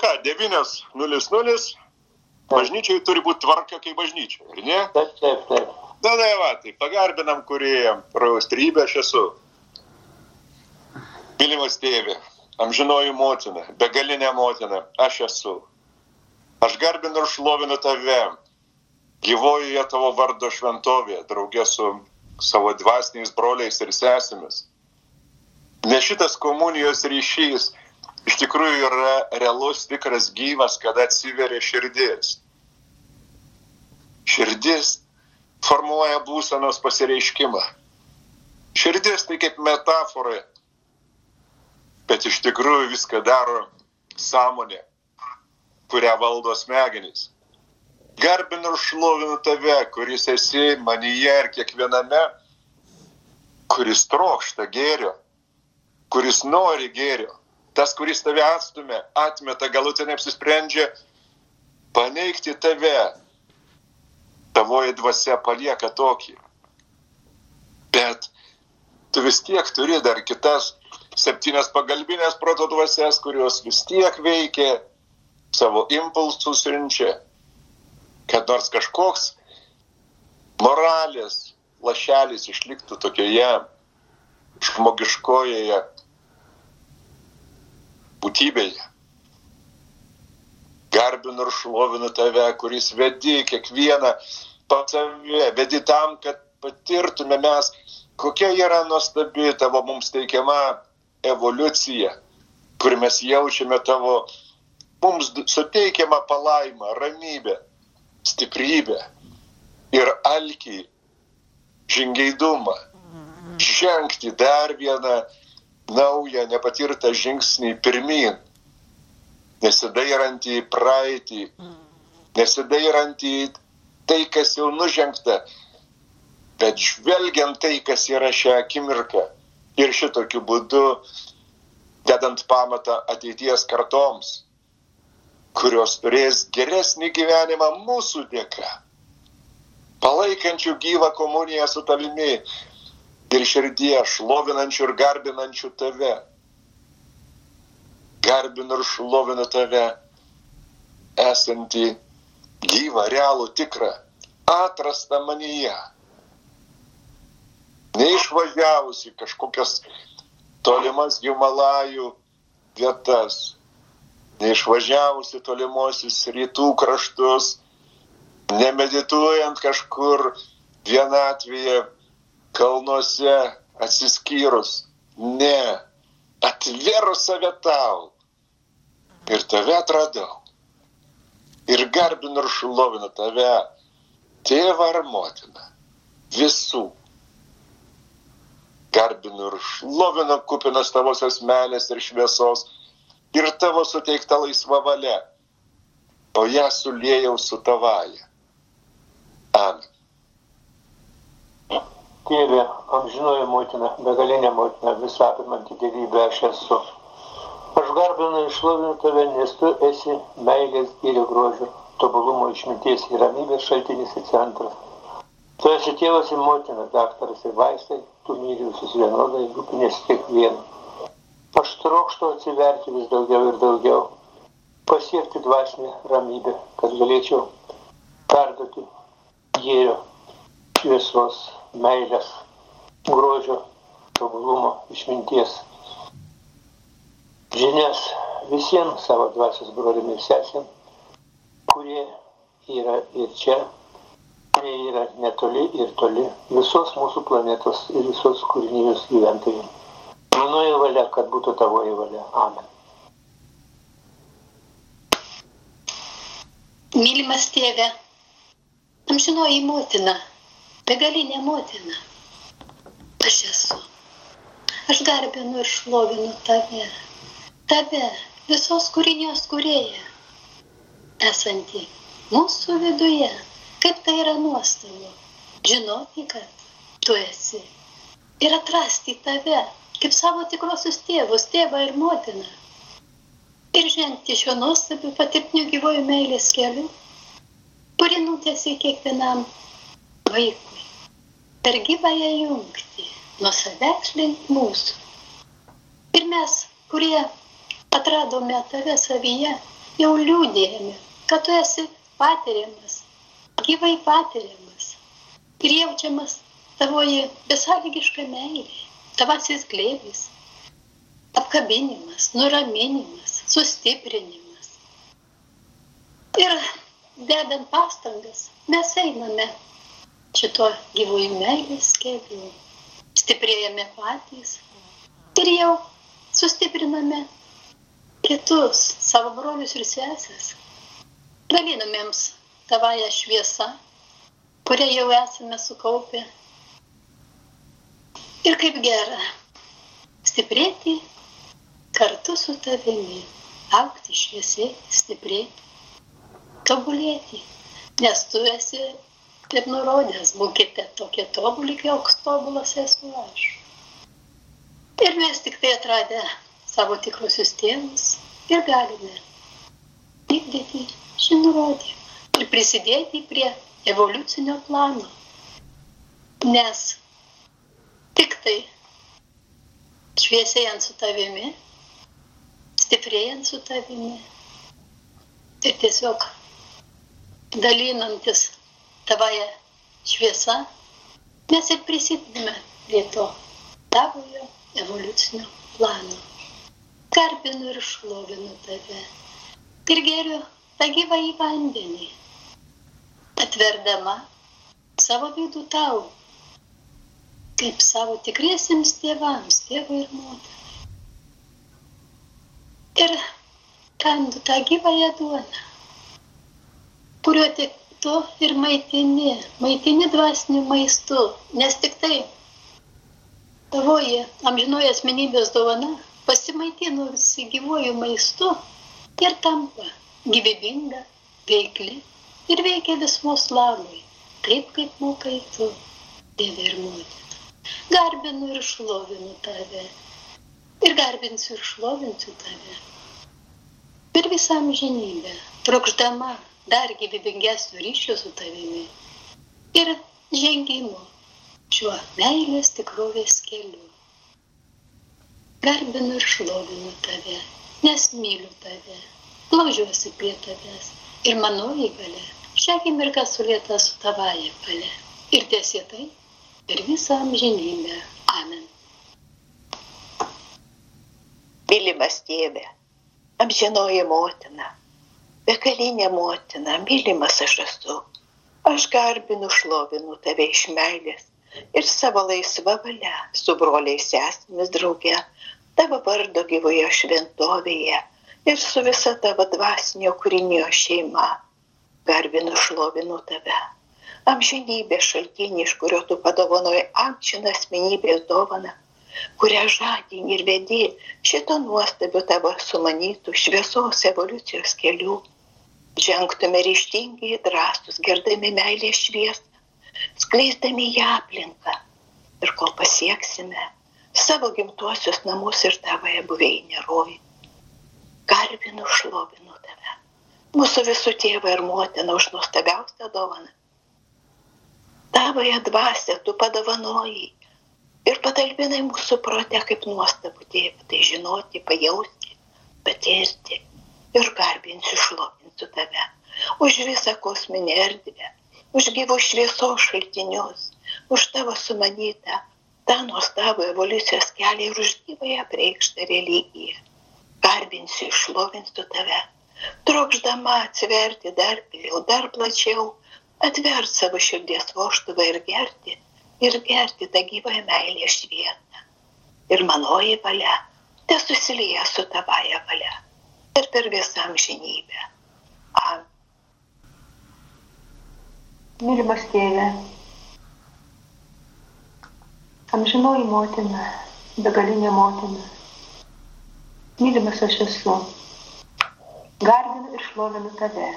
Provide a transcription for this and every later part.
ką, 9:00. Bažnyčiai turi būti tvarka kaip bažnyčia, ar ne? Taip. Tai pagarbinam kūrėjam, praustrybę aš esu. Mylimas tėve, amžinoji motina, begalinė motina, aš esu. Aš garbinu ir šlovinu tave, gyvojoje tavo vardo šventovėje, draugė su savo dvasiniais broliais ir sesėmis. Nes šitas komunijos ryšys iš tikrųjų yra realus, tikras, gyvas, kada atsiveria širdis. Širdis formuoja būsenos pasireiškimą. Širdis tai kaip metafora, bet iš tikrųjų viską daro sąmonė, kurią valdo smegenys. Garbinu ir šlovinu tave, kuris esi manyje ir kiekviename, kuris trokšta gėrio, kuris nori gėrio. Tas, kuris tave atstumia, atmeta, galutinai apsisprendžia paneigti tave. Tavoji dvasia palieka tokį. Bet tu vis tiek turi dar kitas 7 pagalbinės proto dvasias, kurios vis tiek veikia, savo impulsus siunčia, kad nors kažkoks moralės lašelis išliktų tokioje žmogiškojoje būtybėje. Garbinu ir šlovinu tave, kuris vedi kiekvieną pas save, vedi tam, kad patirtume mes, kokia yra nuostabi tavo mums teikiama evoliucija, kur mes jaučiame tavo mums suteikiamą palaimą, ramybę, stiprybę ir alkį, žingeidumą, žengti dar vieną naują, nepatirtą žingsnį pirmyn, nesidairant į praeitį, nesidairant į tai, kas jau nužengta, bet žvelgiant tai, kas yra šią akimirką ir šitokiu būdu dedant pamatą ateities kartoms, kurios turės geresnį gyvenimą mūsų dėka, palaikančių gyvą komuniją su tavimi ir širdie, šlovinančių ir garbinančių tave. Garbinu ir šlovinu tave, esantį gyvą, realų, tikrą, atrastą manyje. Neišvažiavusi kažkokias tolimas Himalajų vietas, neišvažiavusi tolimosius rytų kraštus, nemedituojant kažkur vienatvėje, kalnuose atsiskyrus. Ne, atvėrus save tau. Ir tave atradau. Ir garbinu ir šlovinu tave, tėvą ar motiną, visų. Garbinu ir šlovinu kupinas tavosios meilės ir šviesos ir tavo suteikta laisva valia, o ją suliejau su tavaja. Amen. Tėve, amžinoji motina, begalinė motina, visapimanti dievybė aš esu. Aš garbinu ir šlovinu tave, nes tu esi meilės, gėrio, grožio, tobulumo, išminties ir ramybės šaltinis ir centras. Tu esi tėvas ir motina, daktaras ir vaistai, tu myli visus vienodai, rūpinėsi kiekvienu. Aš trokštu atsiverti vis daugiau ir daugiau, pasiekti dvasinę ramybę, kad galėčiau perduoti gėrio, šviesos, meilės, grožio, tobulumo, išminties žinias visiems savo dvasios broliam ir sesėm, kurie yra ir čia, kurie yra netoli ir toli, visos mūsų planetos ir visos kūrinijos gyventojai. Manoji valia, kad būtų tavoji valia. Amen. Mylimas tėve, amžinoji motina, begalinė motina, aš esu. Aš garbinu ir šlovinu tave, visos kūrinijos kūrėja, esantį mūsų viduje. Kaip tai yra nuostabu, žinoti, kad tu esi ir atrasti tave, kaip savo tikrosius tėvus, tėvą ir motiną. Ir žengti šio nuostabių patirtinių gyvojų meilės keliu, kurį nutiesi kiekvienam vaikui. Per gyvąją jungtį nuo savęs link mūsų. Ir mes, kurie atradome tave savyje, jau liūdėjame, kad tu esi patiriamas, gyvai patiriamas ir jaučiamas tavoji besąlygiška meilė, tavasis glėbis, apkabinimas, nuraminimas, sustiprinimas. Ir dedant pastangas, mes einame šito gyvųjų meilės keliu, stiprėjame patys ir jau sustipriname kitus, savo brolius ir sesės. Dalinamėms tavąją šviesą, kurią jau esame sukaupę. Ir kaip gera stiprėti kartu su tavimi, augti šviesiai, stiprėti, tobulėti, nes tu esi taip nurodęs, būkite tokie tobuli, koks tobulas esu aš. Ir mes tik tai atradę savo tikrusius tėvus ir galime vykdyti šį nurodymą ir prisidėti prie evoliucinio plano. Nes tik tai šviesėjant su tavimi, stiprėjant su tavimi ir tiesiog dalinantis tavoje šviesa, mes ir prisidedame prie to tavojo evoliucinio plano. Garbinu ir šlovinu tave ir geriu tą gyvąjį vandenį, atverdama savo vidų tau, kaip savo tikriesiems tėvams, tėvui ir motinai. Ir kandu tą gyvąją duoną, kuriuo tik tu ir maitini dvasiniu maistu, nes tik tai tavoji amžinoji asmenybės dovana pasimaitinus gyvuoju maistu ir tampa gyvybinga, veikli ir veikia visumos labui, taip kaip mokai tu, Tėve ir Motina. Garbinu ir šlovinu tave ir garbinsiu ir šlovinsiu tave per visą amžinybę, trokšdama dar gyvybingesnio ryšio su tavimi ir žengimo šiuo meilės tikrovės keliu. Garbinu ir šlovinu tave, nes myliu tave, glaužiuosi prie tavęs ir manoji galia šią akimirką sulieta su tavaja galia ir tiesėtai per visą amžinybę. Amen. Mylimas Tėve, amžinoji motina, begalinė motina, mylimas aš esu. Aš garbinu, šlovinu tave iš meilės ir savo laisva valia su broliais sesėmis drauge, tavo vardo gyvoje šventovėje ir su visa tavo dvasinio kūrinio šeima. Garbinu, šlovinu tave. Amžinybės šaltinį, iš kurio tu padovanoji amžiną asmenybės dovaną, kurią žadini ir vedi šito nuostabiu tavo sumanytų šviesos evoliucijos kelių. Žengtume ryžtingai, drąsūs, gerdami meilės šviesą, skleisdami ją aplinką ir kol pasieksime savo gimtuosius namus ir tavoje buveinę rojų. Garbinu, šlovinu tave, mūsų visų tėvą ir motiną už nuostabiausią dovaną. Tavoje dvasia tu padovanojai ir patalpinai mūsų prote kaip nuostabų tėvą, tai žinoti, pajausti, patirti ir garbinsiu, šlovinsiu tave už visą kosminę erdvę, už gyvų šviesos šaltinius, už tavo sumanytą tą nuostabų evoliucijos kelią ir už gyvąją apreikštą religiją. Garbinsiu, šlovinsiu tave, trokšdama atsiverti dar giliau, dar plačiau, atvert savo širdies vožtuvą ir gerti tą gyvąją meilę šviesą. Ir manoji valia te susilieja su tavaja valia ir per visą amžinybę. Amen. Mylimas Tėve, amžinoji motina, begalinė motina, mylimas aš esu, garbinu ir šlovinu tave,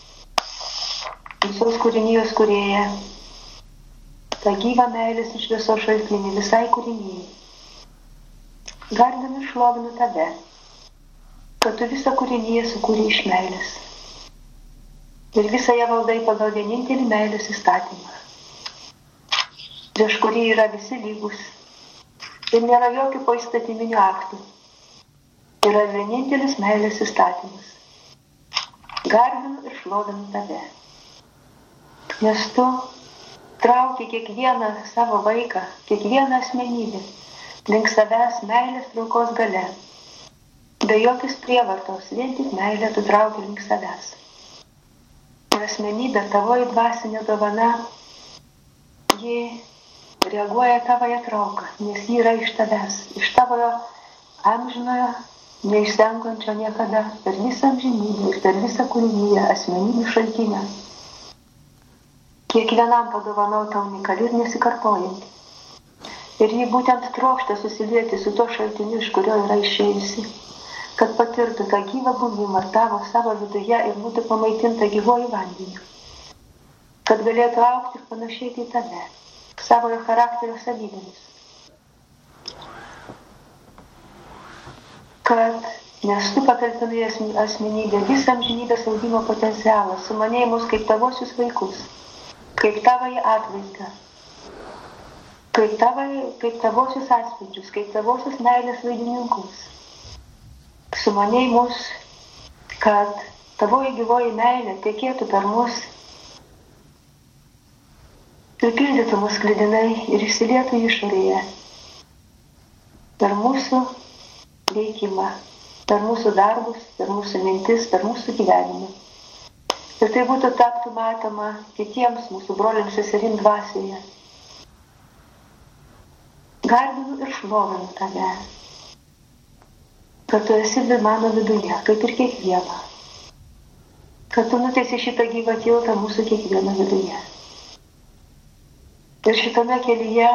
visos kūrinijos kūrėja, tą gyvą meilės iš viso šaltinį visai kūrinijai. Garbinu ir šlovinu tave, kad tu visą kūriniją sukūrei iš meilės. Ir visą ją valdai pagal vienintelį meilės įstatymą, prieš kurį yra visi lygus ir nėra jokių poįstatyminių aktų. Yra vienintelis meilės įstatymas. Garbinu ir šlovinu tave, nes tu trauki kiekvieną savo vaiką, kiekvieną asmenybę link savęs meilės traukos gale. Be jokios prievartos, vien tik meilė tu trauki link savęs. Ir asmenybė, tavoji dvasinė dovana, ji reaguoja tavoje trauką, nes ji yra iš tavęs, iš tavojo amžinojo, neišsenkančio niekada, per visą amžinybę ir per visą kūriniją asmenybių šaltinę. Kiekvienam padovanota unikali ir nesikartojanti. Ir ji būtent trokšta susilieti su tuo šaltiniu, iš kurio yra išėjusi, kad patirtų tą gyvą buvimą tavo savo viduje ir būtų pamaitinta gyvuoju vandeniu. Kad galėtų augti ir panašėti į tave, savojo charakterio savybėmis. Kad, nes tu patalpinai asmenybę visą amžinybės augimo potencialą, sumanėjai mus kaip tavosius vaikus, kaip tavąjį atvaizdą, kaip tavosius atspindžius, kaip tavosius meilės vaidininkus. Sumanėjai mus, kad tavoji gyvoji meilė tekėtų per mus ir pildytų mus sklidinai ir išsilietų išorėje per mūsų veikimą, per mūsų darbus, per mūsų mintis, per mūsų gyvenimą. Ir tai būtų taptų matoma kitiems mūsų broliams seserim dvasioje. Garbinu ir šlovinu tave, kad tu esi mano viduje, kaip ir kiekviena. Kad tu nuteisi šitą gyvą tiltą mūsų kiekvieno viduje. Ir šitame kelyje,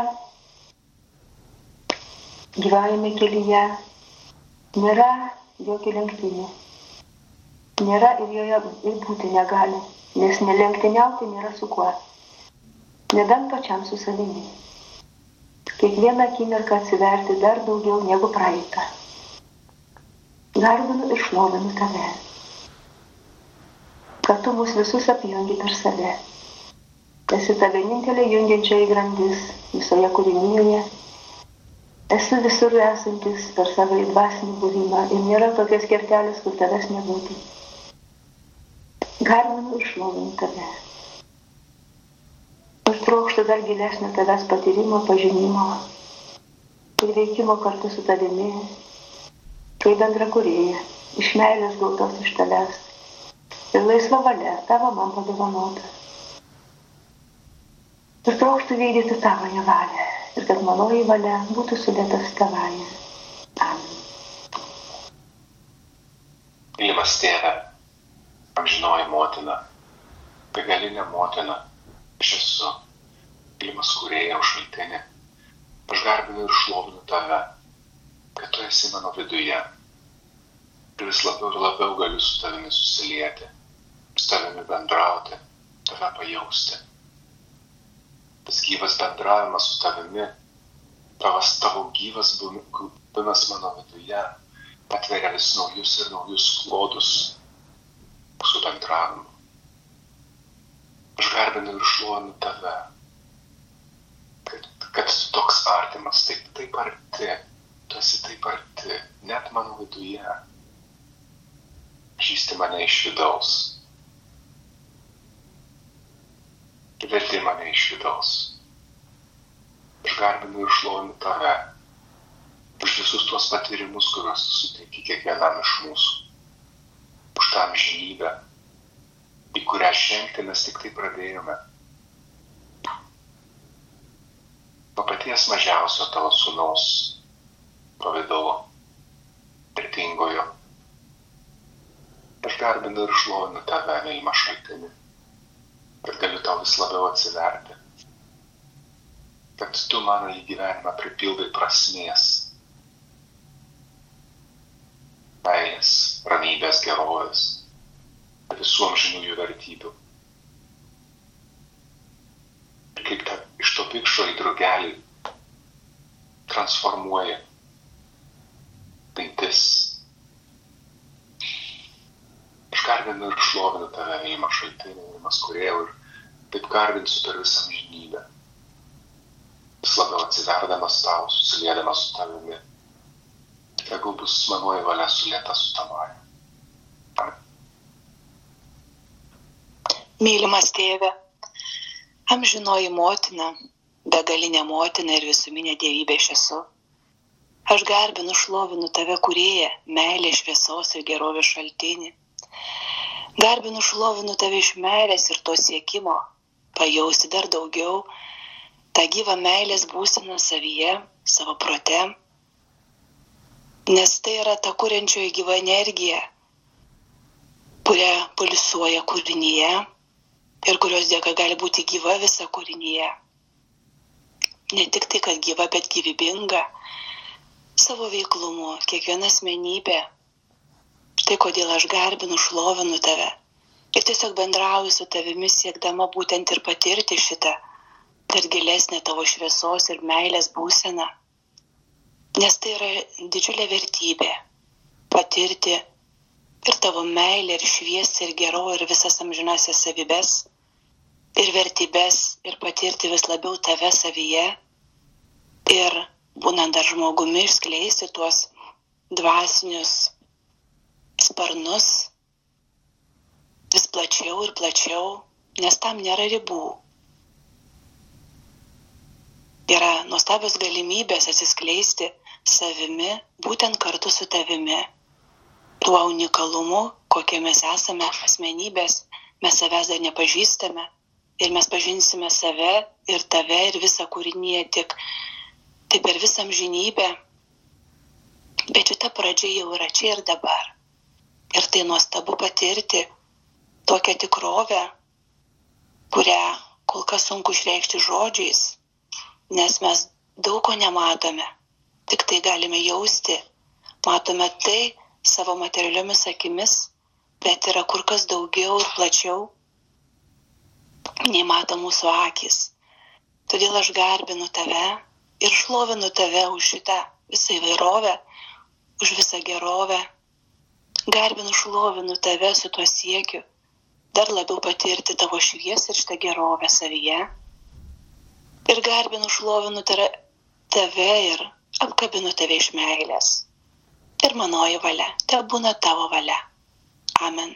gyvajame kelyje, nėra jokio lenktynių. Nėra ir joje ir būti negali, nes nelenktyniauti nėra su kuo. Nebent pačiam su savimi. Kiekvieną akimirką atsiverti dar daugiau negu praeitą. Garbinu ir šlovinu tave, kad tu mus visus apjungi per save. Esi ta vienintelė jungiančioji grandis visoje kūrinijoje. Esi visur esantis per savo dvasinį buvimą ir nėra tokios kertelės, kur tavęs nebūtų. Garbinu ir šlovinu tave. Ir trokštu dar gilesnio tavęs patyrimo, pažinimo ir veikimo kartu su tavimi, kaip bendra kūrėja, iš meilės gautos iš tavęs ir laisva valia tavo man padovanota. Ir trokštu vykdyti tavoje valią. Ir kad manoji valia būtų sudėta su tavąja. Amen. Mylimas tėve, amžinoji motina, begalinė motina, aš esu, mylimas kūrėja šaltinė. Aš garbinu ir šlovinu tave, kad tu esi mano viduje. Ir vis labiau ir labiau galiu su tavimi susilieti, su tavimi bendrauti, tave pajausti. Tas gyvas bendravimas su tavimi, tavo gyvas buvimas mano viduje atveria vis naujus ir naujus klodus su bendravimu. Aš garbinu ir šlovinu tave, kad tu toks artimas, taip arti, tu esi taip arti, net mano viduje. Pažįsti mane iš vidaus. Verti mane iš vidaus. Aš garbinu ir šlovinu tave už visus tuos patyrimus, kuriuos tu suteiki kiekvienam iš mūsų. Už tą amžinybę, į kurią žengti mes tik tai pradėjome. Nuo paties mažiausio tavo sūnaus pavidalo, vertingojo. Aš garbinu ir šlovinu tave, mylimą šaltinį. Kad galiu tau vis labiau atsiverti. Kad tu mano į gyvenimą pripildai prasmės, meilės, ramybės, gerovės, visų amžinųjų vertybių. Ir kaip iš to pikšo į drugelį transformuoja mintis. Aš garbinu ir šlovinu tave, mylimą šaltinį, mylimas kūrėjau, ir taip garbinsiu per visą amžinybę. Vis labiau atsiverdamas tau, susiliedamas su tavimi. Tegul bus manoji valia sulieta su tavoje. Amen. Mylimas tėve, amžinoji motina, begalinė motina ir visuminė dievybė aš esu. Aš garbinu, šlovinu tave, kūrėją, meilę, šviesos ir gerovės šaltinį. Garbinu, šlovinu tave iš meilės ir to siekimo, pajausti dar daugiau tą gyvą meilės būseną savyje, savo prote, nes tai yra ta kuriančioji gyva energija, kurią pulsuoja kūrinyje ir kurios dėka gali būti gyva visa kūrinyje. Ne tik tai, kad gyva, bet gyvybinga, savo veiklumu, kiekviena asmenybė. Tai kodėl aš garbinu, šlovinu tave ir tiesiog bendrauju su tavimi, siekdama būtent ir patirti šitą dar gilesnę tavo šviesos ir meilės būseną. Nes tai yra didžiulė vertybė patirti ir tavo meilę, ir šviesą, ir gerovę, ir visas amžinasias savybes, ir vertybės, ir patirti vis labiau tave savyje, ir būnant dar žmogumi išskleisti tuos dvasinius sparnus vis plačiau ir plačiau, nes tam nėra ribų. Yra nuostabios galimybės atsiskleisti savimi, būtent kartu su tavimi. Tuo unikalumu, kokie mes esame asmenybės, mes savęs dar nepažįstame ir mes pažinsime save ir tave ir visą kūrinyje tik per visą amžinybę. Bet šita pradžia jau yra čia ir dabar. Ir tai nuostabu patirti tokią tikrovę, kurią kol kas sunku išreikšti žodžiais, nes mes daug ko nematome, tik tai galime jausti. Matome tai savo materialiomis akimis, bet yra kur kas daugiau ir plačiau, nei mato mūsų akis. Todėl aš garbinu tave ir šlovinu tave už šitą visą įvairovę, už visą gerovę. Garbinu, šlovinu tave su tuo siekiu dar labiau patirti tavo šviesą ir šitą gerovę savyje. Ir garbinu, šlovinu tave ir apkabinu tave iš meilės. Ir manoji valia, te būna tavo valia. Amen.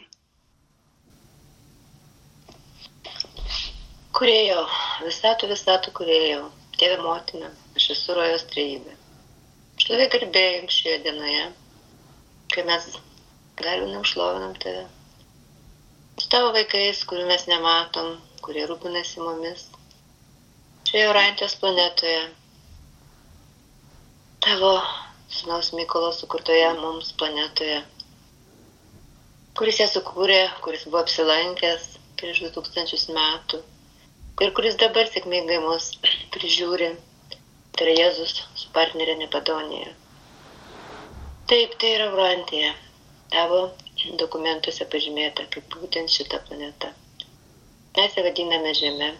Kūrėjau, visatų kūrėjau, Tėve motina, aš esu rojos trejybė. Šlovė garbė jums šioje dienoje, kai mes garbinam, šlovinam tave. Su tavo vaikais, kurių mes nematom, kurie rūpinasi mumis. Šioje Orantijos planetoje, tavo sūnaus Mykolo sukurtoje mums planetoje, kuris ją sukūrė, kuris buvo apsilankęs prieš 2000 metų ir kuris dabar sėkmingai mus prižiūri, tai yra Jėzus su partnerė Nepadonėje. Taip, tai yra Orantija, tavo dokumentuose pažymėta kaip būtent šita planeta. Mes ją vadiname Žeme.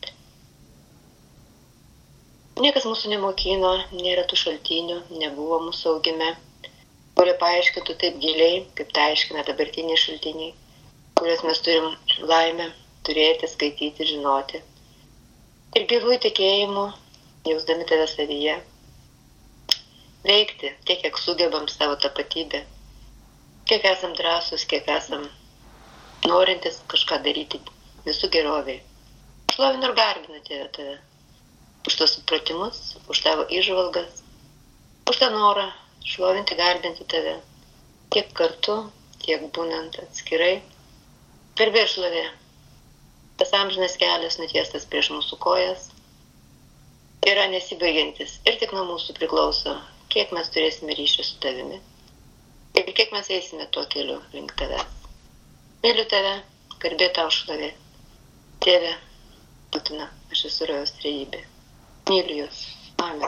Niekas mūsų nemokino, nėra tų šaltinių, nebuvo mūsų augime, kurie paaiškintų taip giliai, kaip tai aiškina dabartiniai šaltiniai, kuriuos mes turim laimę turėti, skaityti, žinoti. Ir gyvų tikėjimu, jausdami tave savyje, veikti tiek, kiek sugebam savo tapatybę, kiek esam drąsus, kiek esam norintis kažką daryti visų geroviai. Šlovinu ir garbinu tave. Už tos supratimus, už tavo įžvalgas, už tą norą šlovinti, garbinti tave, tiek kartu, tiek būnant atskirai. Garbė ir šlovė, tas amžinas kelias nutiestas prieš mūsų kojas, yra nesibaigiantis ir tik nuo mūsų priklauso, kiek mes turėsime ryšį su tavimi ir kiek mes eisime tuo keliu link tavęs. Myliu tave, garbė tau šlovė. Tėve, motina, aš esu rojos trejybė. Myliu jūs. Amen.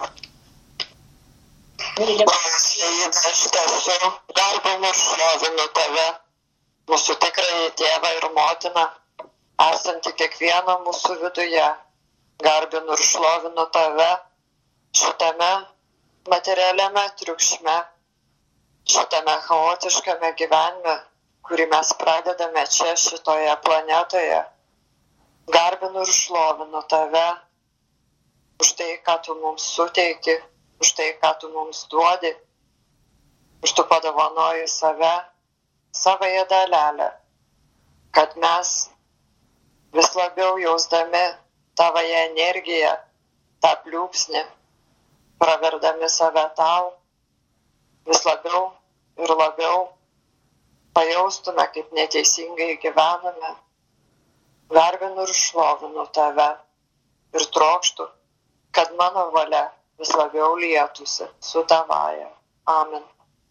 Mylimas Jėzus, aš esu, garbinu, šlovinu tave, mūsų tikrąjį tėvą ir motiną, esantį kiekvieno mūsų viduje. Garbinu ir šlovinu tave šitame materialiame triukšme, šitame chaotiškame gyvenime, kurį mes pradedame čia šitoje planetoje. Garbinu ir šlovinu tave už tai, ką tu mums suteiki, už tai, ką tu mums duodi, už tu padovanoji save, savąją dalelę, kad mes vis labiau jausdami tavąją energiją, tą pliūpsnį, praverdami save tau, vis labiau ir labiau pajaustume, kaip neteisingai gyvename. Garbinu ir šlovinu tave ir trokštu, kad mano valia vis labiau lietųsi su tavaja. Amen.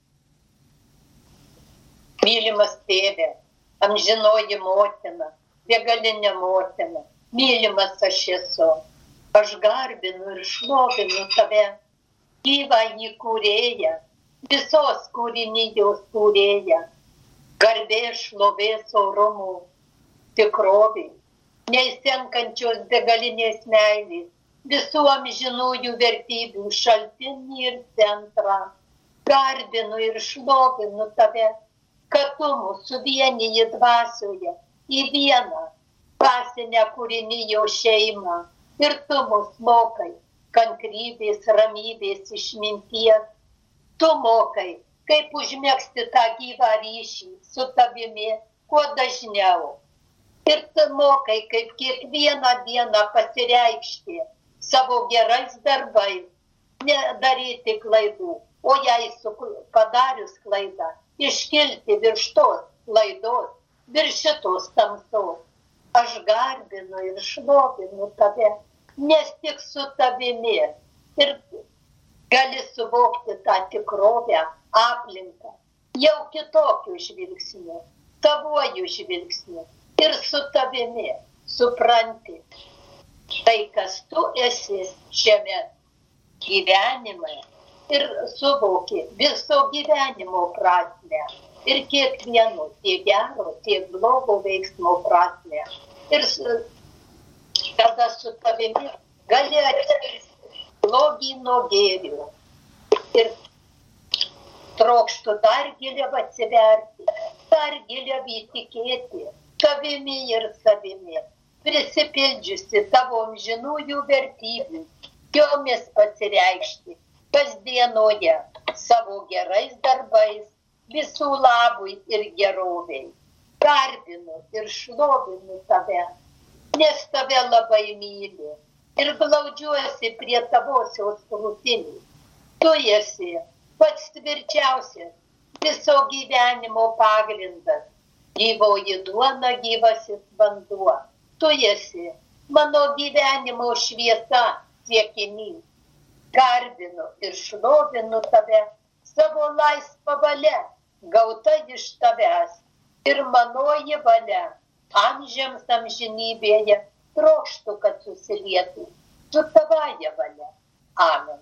Mylimas tėve, amžinoji motina, begalinė motina, mylimas aš esu. Aš garbinu ir šlovinu tave, gyvąjį kūrėją, visos kūrinijos kūrėją, garbės, šlovės, orumų, tikrovė, neįsenkančios begalinės meilės, visų amžinųjų vertybių šaltinį ir centrą. Garbinu ir šlovinu tave, kad tu mūsų vieniji dvasioje į vieną dvasinę kūrinijos šeimą ir tu mus mokai kantrybės, ramybės, išminties. Tu mokai, kaip užmegzti tą gyvą ryšį su tavimi kuo dažniau. Ir tu mokai, kaip kiekvieną dieną pasireikšti savo gerais darbais, nedaryti klaidų, o jei padarius klaidą, iškilti virš tos klaidos, virš šitos tamsos. Aš garbinu ir šlovinu tave, nes tik su tavimi ir gali suvokti tą tikrovę, aplinką, jau kitokiu žvilgsniu, tavuoju žvilgsniu ir su tavimi supranti tai, kas tu esi šiame gyvenime ir suvoki viso gyvenimo prasmę ir kiekvieno tiek gero, tiek blogo veiksmo prasmę. Ir tada su tavimi gali atskirti blogį nuo gėrio. Ir trokštu dar giliau atsiverti, dar giliau įtikėti tavimi ir savimi, prisipildžiusi tavo amžinųjų vertybių, jomis pasireikšti kasdienoje savo gerais darbais, visų labui ir geroviai. Garbinu ir šlovinu tave, nes tave labai myliu ir glaudžiuosi prie tavosios krūtinės. Tu esi pats tvirčiausias viso gyvenimo pagrindas, gyvoji duona, gyvasis vanduo. Tu esi mano gyvenimo šviesa, siekinys. Garbinu ir šlovinu tave savo laisvą valią, gauta iš tavęs ir manoji valia amžiams amžinybėje trokštu, kad susilietų su tavaja valia. Amen.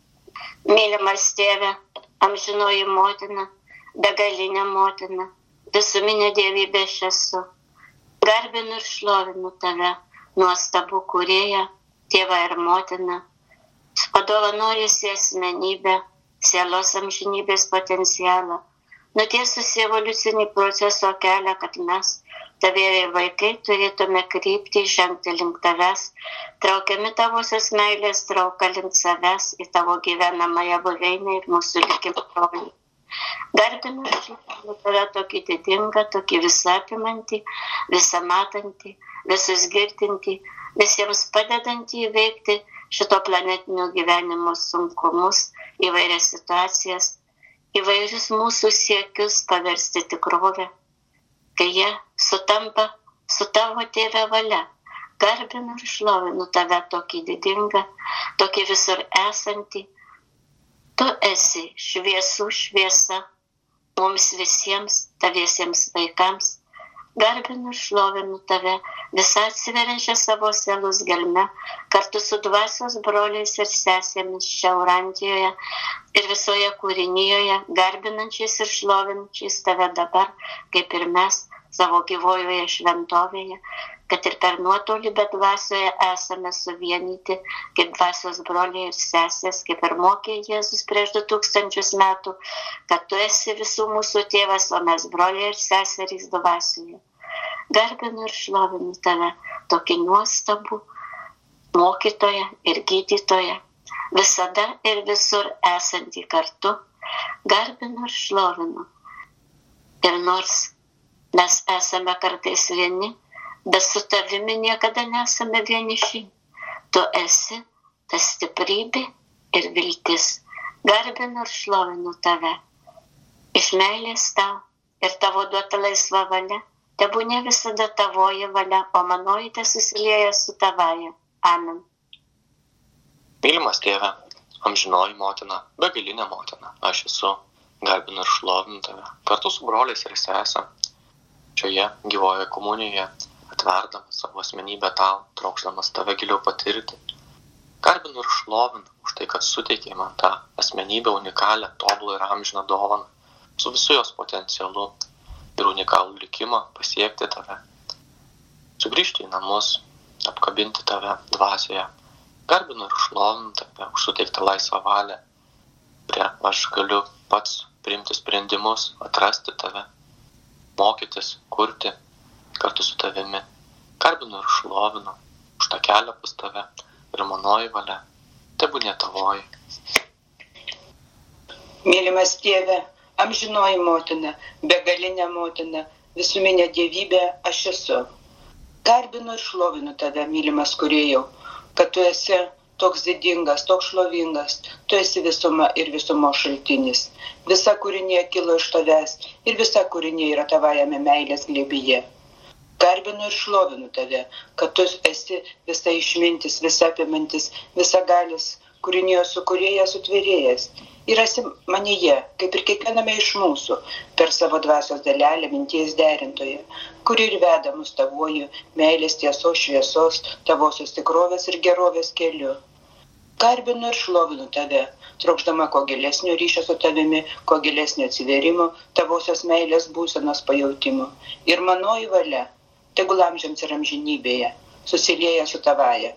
Mylimas tėve, amžinoji motina, begalinė motina, visuminė dievybė aš esu. Garbinu ir šlovinu tave, nuostabų kūrėją, tėvą ir motiną, padovanojusi asmenybę, sielos amžinybės potencialą, nutiesusi evoliucinį proceso kelią, kad mes, tavėjai vaikai, turėtume krypti, žengti link tavęs, traukiami tavosios meilės, trauka link savęs į tavo gyvenamąją buveinę ir mūsų likimą rojų. Garbinu ir šlovinu tave tokį didingą, tokį visapimantį, visą matantį, visus girdintį, visiems padedantį įveikti šito planetinio gyvenimo sunkumus, įvairias situacijas, įvairius mūsų siekius paversti tikrovę, kai jie sutampa su tavo tėve valia. Garbinu ir šlovinu tave tokį didingą, tokį visur esantį. Tu esi šviesų šviesa mums visiems, taviesiems vaikams. Garbinu ir šlovinu tave visą atsiveriančią savo sielos gelme, kartu su dvasios broliais ir sesėmis čia Orantijoje ir visoje kūrinijoje, garbinančiais ir šlovinančiais tave dabar, kaip ir mes, savo gyvojoje šventovėje, kad ir per nuotolį, bet dvasioje esame suvienyti, kaip dvasios broliai ir sesės, kaip ir mokė Jėzus prieš 2000 metų, kad tu esi visų mūsų tėvas, o mes broliai ir seserys dvasioje. Garbinu ir šlovinu tave, tokį nuostabų mokytoją ir gydytoją, visada ir visur esantį kartu. Garbinu ir šlovinu. Ir nors mes esame kartais vieni, bet su tavimi niekada nesame vieniši. Tu esi ta stiprybė ir viltis. Garbinu ir šlovinu tave. Iš meilės tau ir tavo duota laisva valia, tebūnie visada tavoji valia, o manoji tesusilieja su tavaja. Amen. Mylimas tėve, amžinoji motina, begalinė motina, aš esu, garbinu ir šlovinu tave. Kartu su broliais ir sesėm šioje gyvoje komunijoje, atverdamas savo asmenybę tau, trokšdamas tave giliau patirti. Garbinu ir šlovinu už tai, kad suteikė man tą asmenybę unikalią, tobulą ir amžiną dovaną, su visu jos potencialu ir unikalų likimą pasiekti tave. Sugrįžti į namus, apkabinti tave dvasioje. Garbinu ir šlovinu tave už suteiktą laisvą valią, kuria aš galiu pats priimti sprendimus, atrasti tave, mokytis, kurti kartu su tavimi. Garbinu ir šlovinu už tą kelią pas tave ir manoji valia, tebūnie tavoji. Mylimas tėve, amžinoji motina, begalinė motina, visuminė dievybė aš esu. Garbinu ir šlovinu tave, mylimas kūrėjau, kad tu esi toks didingas, toks šlovingas, tu esi visuma ir visumo šaltinis. Visa kūrinė kilo iš tavęs ir visa kūrinė yra tavajame meilės glėbyje. Garbinu ir šlovinu tave, kad tu esi visa išmintis, visa apimantis, visa galis, kūrinijos sukūrėjas, sutvėrėjas. Ir esi manyje, kaip ir kiekviename iš mūsų, per savo dvasios dalelę minties derintoje, kuri ir veda mus tavuoju meilės tiesos šviesos, tavosios tikrovės ir gerovės keliu. Garbinu ir šlovinu tave, trokšdama kuo gilesnio ryšio su tavimi, kuo gilesnio atsiverimo, tavosios meilės būsenos pajautimo. Ir manoji valia, tegul amžiams ir amžinybėje, susilieja su tavaja.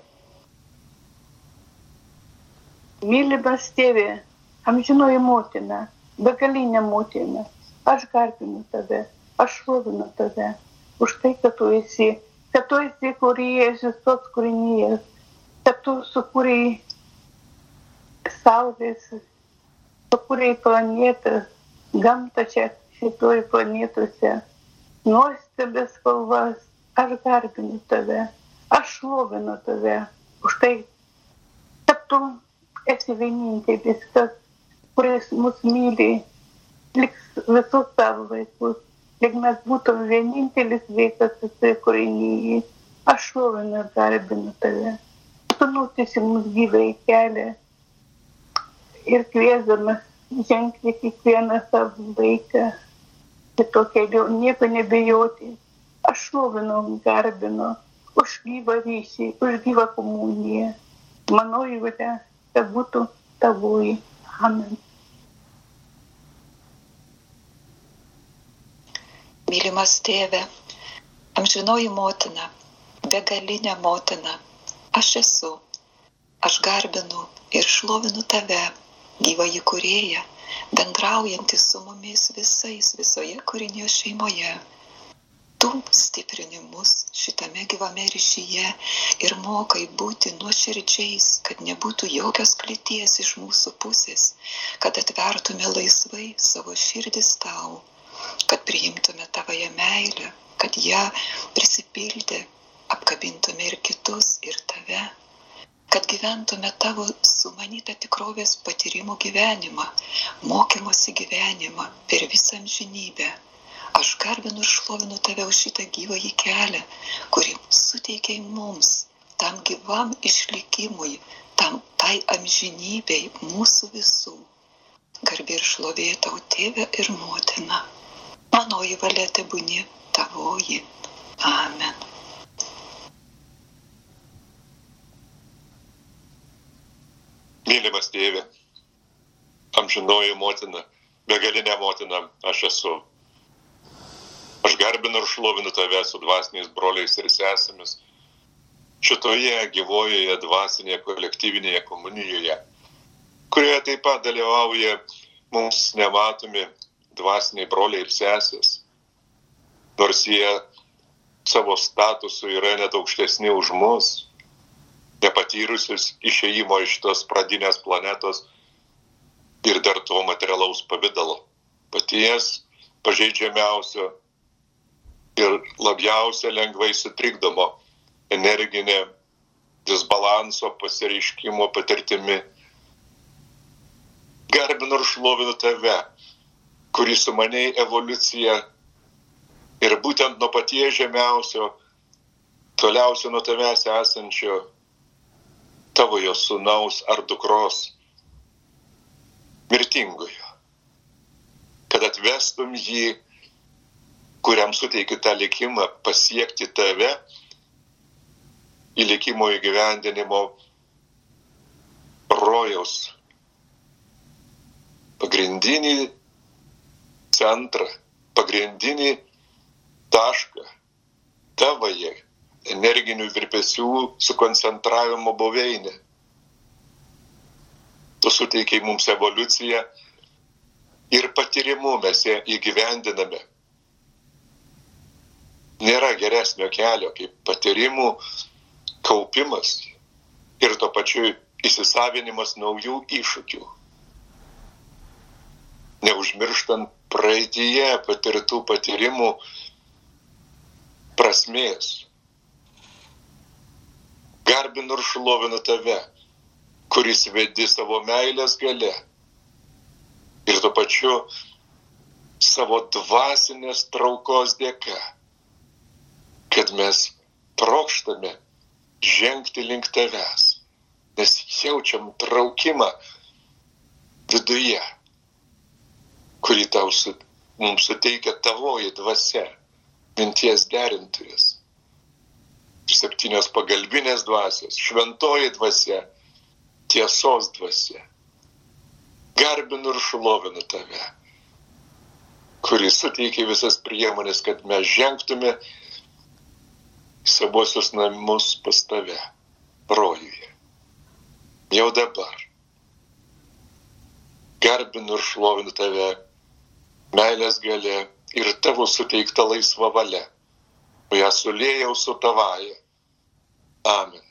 Mylimas tėve, amžinoji motina, begalinė motina, aš garbinu tave, aš šlovinu tave už tai, kad tu esi kūrėjas, visos kūrinijas, kad tu sukūrei saulės, sukūrei planetą, gamtą čia šitoj planetose, nuostabės spalvas, aš garbinu tave, aš šlovinu tave už tai, kad tu esi vienintelis, kuris mus myli, liks visus savo vaikus, lyg mes būtum vienintelis vaikas visai kūrinyje. Aš šlovinu ir garbinu tave. Tu nutiesi mums gyvą į kelią ir kviesdamas žengti kiekvieną savo vaiką kito keliu, nieko nebijoti. Aš šlovinu ir garbinu už gyvą ryšį, už gyvą komuniją. Manoji valia, kad būtų tavoji. Amen. Mylimas tėve, amžinoji motina, begalinė motina, aš esu, aš garbinu ir šlovinu tave, gyvąjį kūrėją, bendraujantį su mumis visais, visoje kūrinijos šeimoje. Tu stiprini mus šitame gyvame ryšyje ir mokai būti nuoširdžiais, kad nebūtų jokios kliūties iš mūsų pusės, kad atvertume laisvai savo širdis tau, kad priimtume tavąją meilę, kad ją prisipildę apkabintume ir kitus, ir tave, kad gyventume tavo sumanytą tikrovės patyrimo gyvenimą, mokymosi gyvenimą per visą amžinybę. Aš garbinu ir šlovinu tave už šitą gyvąjį kelią, kurį suteikei mums, tam gyvam išlikimui, tai amžinybei mūsų visų. Garbė ir šlovė tau, tėve ir motina. Manoji valia tebūnie tavoji. Amen. Mylimas tėve, amžinoji motina, begalinė motina, aš esu. Aš garbinu ir šlovinu tave su dvasiniais broliais ir sesėmis šitoje gyvojoje dvasinėje kolektyvinėje komunijoje, kurioje taip pat dalyvauja mums nematomi dvasiniai broliai ir sesės, nors jie savo statusu yra net aukštesni už mus, nepatyrusius išėjimo iš tos pradinės planetos ir dar to materialaus pavidalo, paties pažeidžiamiausio ir labiausia lengvai sutrikdomo energinė disbalanso pasireiškimo patirtimi. Garbinu ir šlovinu tave, kurį sumanei evoliuciją ir būtent nuo paties žemiausio, toliausio nuo tavęs esančio tavojo sūnaus ar dukros mirtingojo, kad atvestum jį, kuriam suteiki tą likimą pasiekti tave į likimo įgyvendinimo rojaus pagrindinį centrą, pagrindinį tašką, tavoje energinių virpesių sukoncentravimo buveinę. Tu suteikiai mums evoliuciją ir patyrimu mes ją įgyvendiname. Nėra geresnio kelio kaip patyrimų kaupimas ir tuo pačiu įsisavinimas naujų iššūkių. Neužmirštant praeityje patirtų patyrimų prasmės. Garbinu ir šlovinu tave, kuris vedi savo meilės galia ir tuo pačiu savo dvasinės traukos dėka, kad mes trokštame žengti link tavęs, nes jaučiam traukimą viduje, kurį mums suteikia tavoji dvasia, minties derintojas. 7 pagalbinės dvasios, šventoji dvasia, tiesos dvasia. Garbinu ir šlovinu tave, kuris suteikia visas priemonės, kad mes žengtume savuosius namus pas tave, rojuje. Jau dabar. Garbinu ir šlovinu tave, meilės galia ir tavo suteikta laisva valia, o ją sulėjau su tavaja. Amen.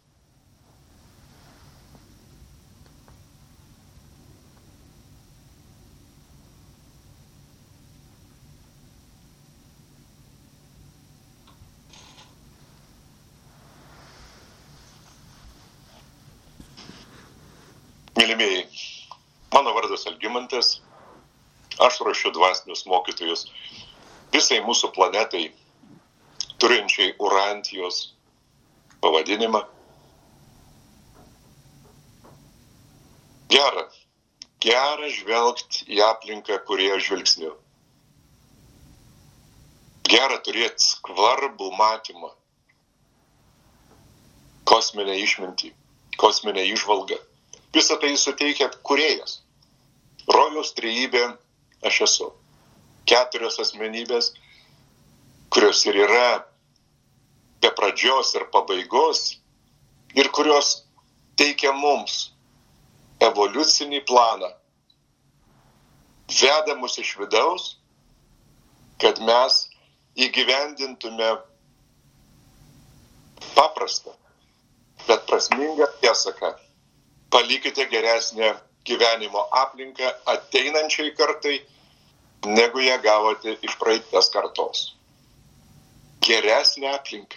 Mylimieji, mano vardas Algimantas, aš ruošiu dvasinius mokytojus visai mūsų planetai, turinčiai Urantijos pavadinimą. Gera žvelgti į aplinką kurioje žvilgsniu. Gera turėti skvarbų matymą, kosminę išmintį, kosminę įžvalgą. Visą tai suteikia kūrėjas. Rojaus trejybė aš esu. 4 asmenybės, kurios ir yra be pradžios ir pabaigos ir kurios teikia mums evoliucinį planą. Veda mus iš vidaus, kad mes įgyvendintume paprastą, bet prasmingą priesaką. Palikite geresnę gyvenimo aplinką ateinančiai kartai, negu ją gavote iš praeities kartos. Geresnę aplinką.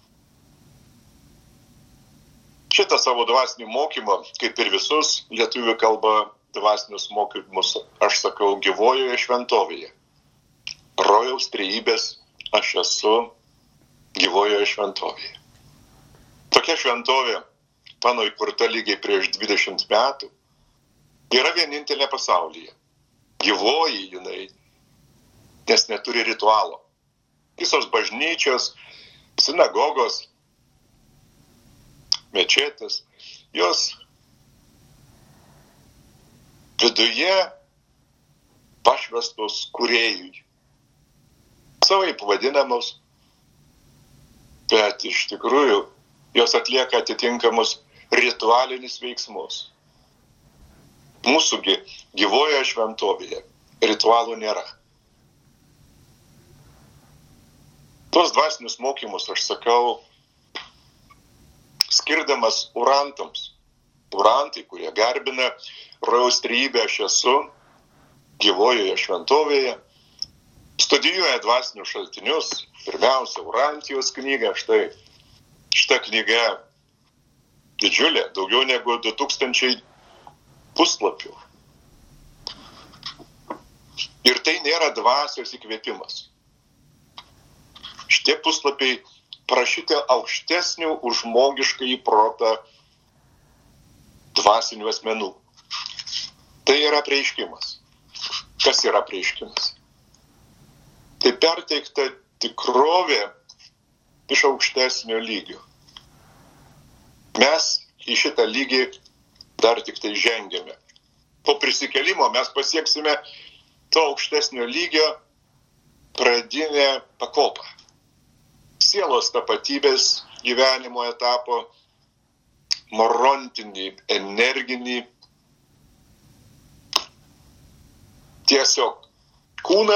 Šitą savo dvasinį mokymą, kaip ir visus lietuvių kalba dvasinius mokymus, aš sakau gyvojoje šventovėje. Rojaus trejybės aš esu gyvojoje šventovėje. Tokia šventovė, mano įkurta lygiai prieš 20 metų, yra vienintelė pasaulyje. Gyvoji jinai, nes neturi ritualo. Visos bažnyčios, sinagogos, mečetės, jos viduje pašvestos kūrėjui. Savaip vadinamos, bet iš tikrųjų jos atlieka atitinkamus ritualinius veiksmus. Mūsų gyvojoje šventovėje ritualų nėra. Tos dvasinius mokymus aš sakau, skirdamas urantams. Urantai, kurie garbina rojaus trejybę aš esu, gyvojoje šventovėje, studijuoja dvasinius šaltinius, pirmiausia, Urantijos knygą, štai šita knyga didžiulė, daugiau negu 2000 puslapių. Ir tai nėra dvasios įkvėpimas. Šitie puslapiai prašyti aukštesnių už žmogiškąjį protą dvasinių asmenų. Tai yra apreiškimas. Kas yra apreiškimas? Tai perteikta tikrovė iš aukštesnio lygio. Mes į šitą lygį dar tik tai žengiame. Po prisikėlimo mes pasieksime to aukštesnio lygio pradinę pakopą. Sielos tapatybės gyvenimo etapo, morontinį, energinį, tiesiog kūną,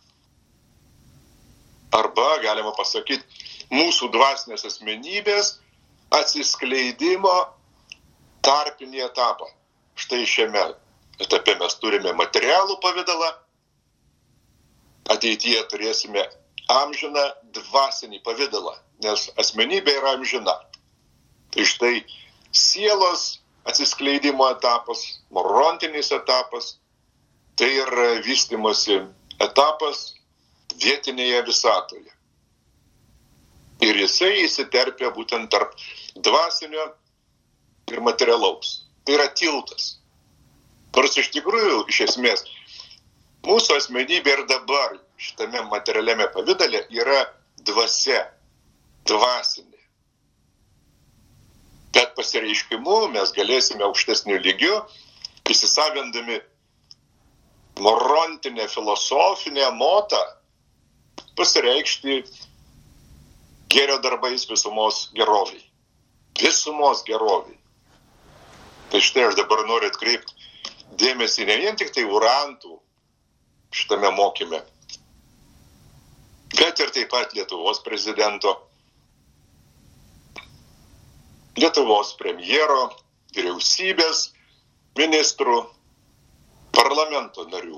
arba, galima pasakyti, mūsų dvasinės asmenybės atsiskleidimo tarpinį etapą. Štai šiame etape mes turime materialų pavidalą, ateityje turėsime amžiną dvasinį pavidalą, nes asmenybė yra amžina. Tai štai sielos atsiskleidimo etapas, morontinis etapas, tai yra vystymosi etapas vietinėje visatoje. Ir jisai įsiterpia būtent tarp dvasinio ir materialaus. Tai yra tiltas. Nors iš tikrųjų, iš esmės, mūsų asmenybė ir dabar šitame materialiame pavidale yra dvasia, dvasinė. Bet pasireiškimu mes galėsime aukštesniu lygiu, įsisavindami morontinę filosofinę motą, pasireikšti gėrio darbais visumos geroviai. Visumos geroviai. Tai štai aš dabar noriu atkreipti dėmesį ne vien tik tai urantų šitame mokyme, bet ir taip pat Lietuvos prezidento, Lietuvos premjero, vyriausybės, ministrų, parlamento narių.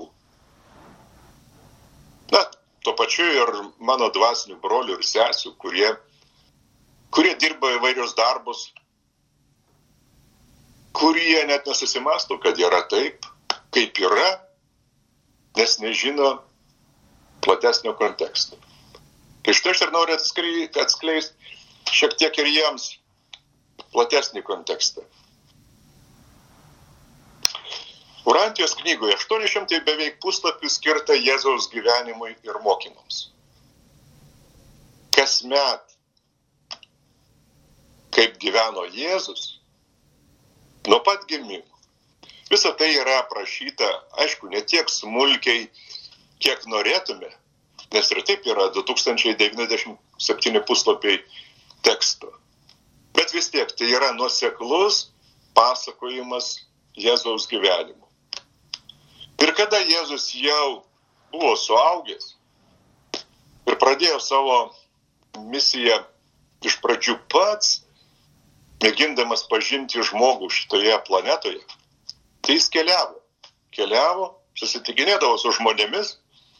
Na, tuo pačiu ir mano dvasinių brolių ir sesių, kurie dirba įvairius darbus, kurie net nesusimąsto, kad yra taip, kaip yra, nes nežino platesnio konteksto. Tai štai aš ir noriu atskleisti šiek tiek ir jiems platesnį kontekstą. Urantijos knygoje 800 beveik puslapių skirta Jėzaus gyvenimui ir mokymams. Kasmet, kaip gyveno Jėzus, nuo pat gimimo. Visa tai yra aprašyta, aišku, ne tiek smulkiai, kiek norėtume, nes ir taip yra 2097 puslapiai teksto. Bet vis tiek tai yra nuoseklus pasakojimas Jėzaus gyvenimo. Ir kada Jėzus jau buvo suaugęs ir pradėjo savo misiją iš pradžių pats, mėgindamas pažinti žmogų šitoje planetoje, tai jis keliavo, susitikinėdavo su žmonėmis.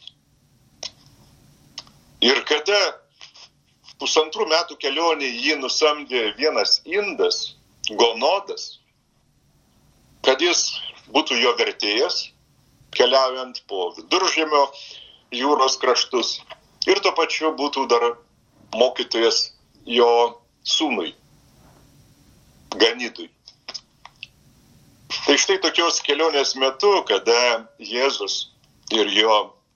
Ir kada 1,5 metų kelionė jį nusamdė vienas indas, Gonodas, kad jis būtų jo vertėjas, keliaujant po Viduržemio jūros kraštus, ir tuo pačiu būtų dar mokytojas jo sūnui, Ganidui. Tai štai tokios kelionės metu, kada Jėzus ir jo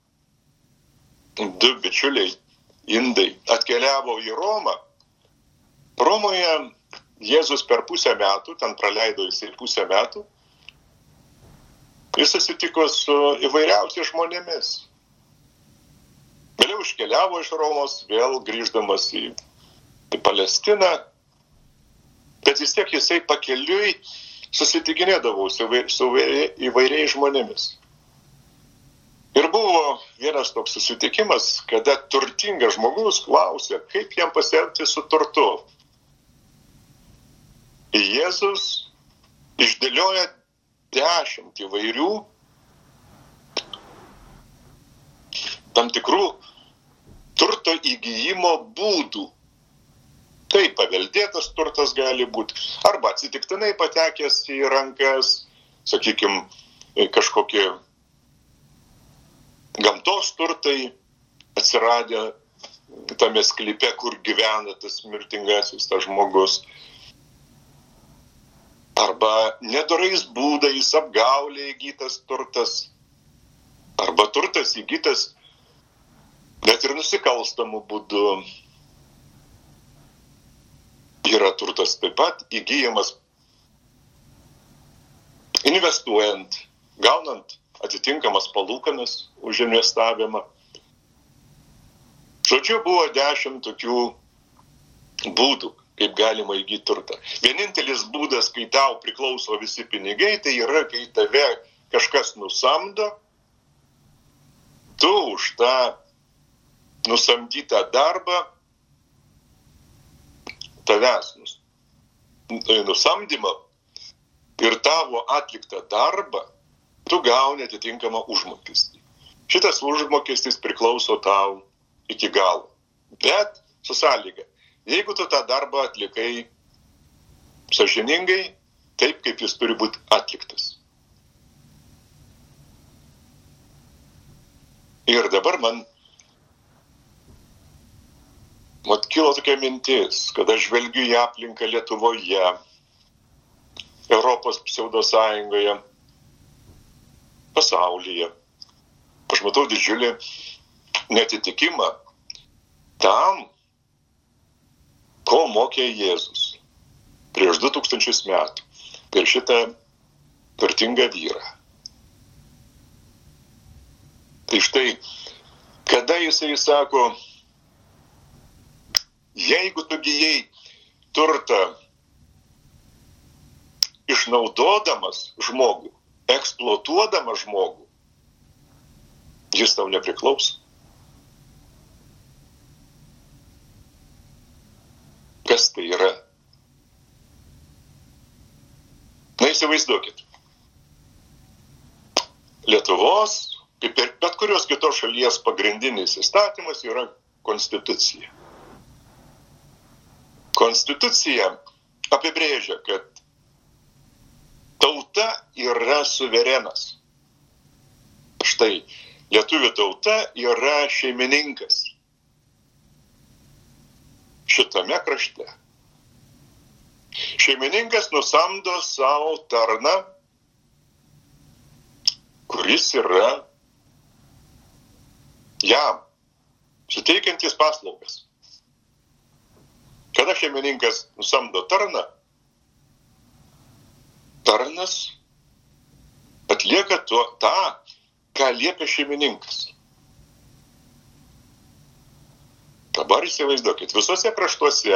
2 bičiuliai indai atkeliavo į Romą, Romoje Jėzus per pusę metų, ten praleido jisai pusę metų, jis susitiko su įvairiausiais žmonėmis. Vėliau iškeliavo iš Romos, vėl grįždamas į Palestiną, bet vis tiek jisai pakeliui susitikinėdavo su įvairiais žmonėmis. Ir buvo vienas toks susitikimas, kada turtingas žmogus klausė, kaip jam pasielgti su turtu. Jėzus išdėlioja 10 įvairių tam tikrų turto įgyjimo būdų. Tai paveldėtas turtas gali būti, arba atsitiktinai patekęs į rankas, sakykime, kažkokie gamtos turtai atsiradę tame sklype, kur gyvena tas mirtingasis, tas žmogus. Arba nedorais būdais apgaulė įgytas turtas. Arba turtas įgytas, bet ir nusikalstamų būdų. Yra turtas taip pat įgyjamas investuojant, gaunant atitinkamas palūkanas už investavimą. Žodžiu, buvo 10 tokių būdų, kaip galima įgyti turtą. Vienintelis būdas, kai tau priklauso visi pinigai, tai yra, kai tave kažkas nusamdo, tu už tą nusamdytą darbą, tavęs nusamdymą ir tavo atliktą darbą, tu gauni atitinkamą užmokestį. Šitas užmokestis priklauso tau iki galo. Bet su sąlyga, jeigu tu tą darbą atlikai sąžiningai, taip kaip jis turi būti atliktas. Ir dabar man kilo tokia mintis, kad aš žvelgiu į aplinką Lietuvoje, Europos pseudosąjungoje, pasaulyje. Aš matau didžiulį neatitikimą tam, ko mokė Jėzus prieš 2000 metų per šitą turtingą vyrą. Tai štai, kada jisai sako, jeigu tu gijai turtą išnaudodamas žmogų, eksploatuodamas žmogų, jis tau nepriklauso. Kas tai yra? Na, įsivaizduokit. Lietuvos, kaip ir bet kurios kitos šalies pagrindinis įstatymas yra konstitucija. Konstitucija apibrėžia, kad tauta yra suverenas. Štai, lietuvių tauta yra šeimininkas šitame krašte. Šeimininkas nusamdo savo tarną, kuris yra jam suteikiantis paslaugas. Kada šeimininkas nusamdo tarną, tarnas atlieka tą, ką liepia šeimininkas. Dabar įsivaizduokit, visose kraštuose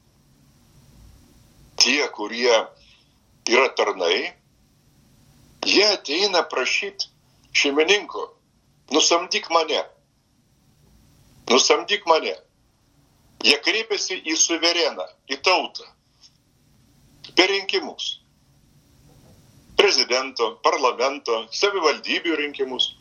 tie, kurie yra tarnai, jie ateina prašyti šeimininko, nusamdyk mane. Nusamdyk mane. Jie kreipiasi į suvereną, į tautą, per rinkimus. Prezidento, parlamento, savivaldybių rinkimus.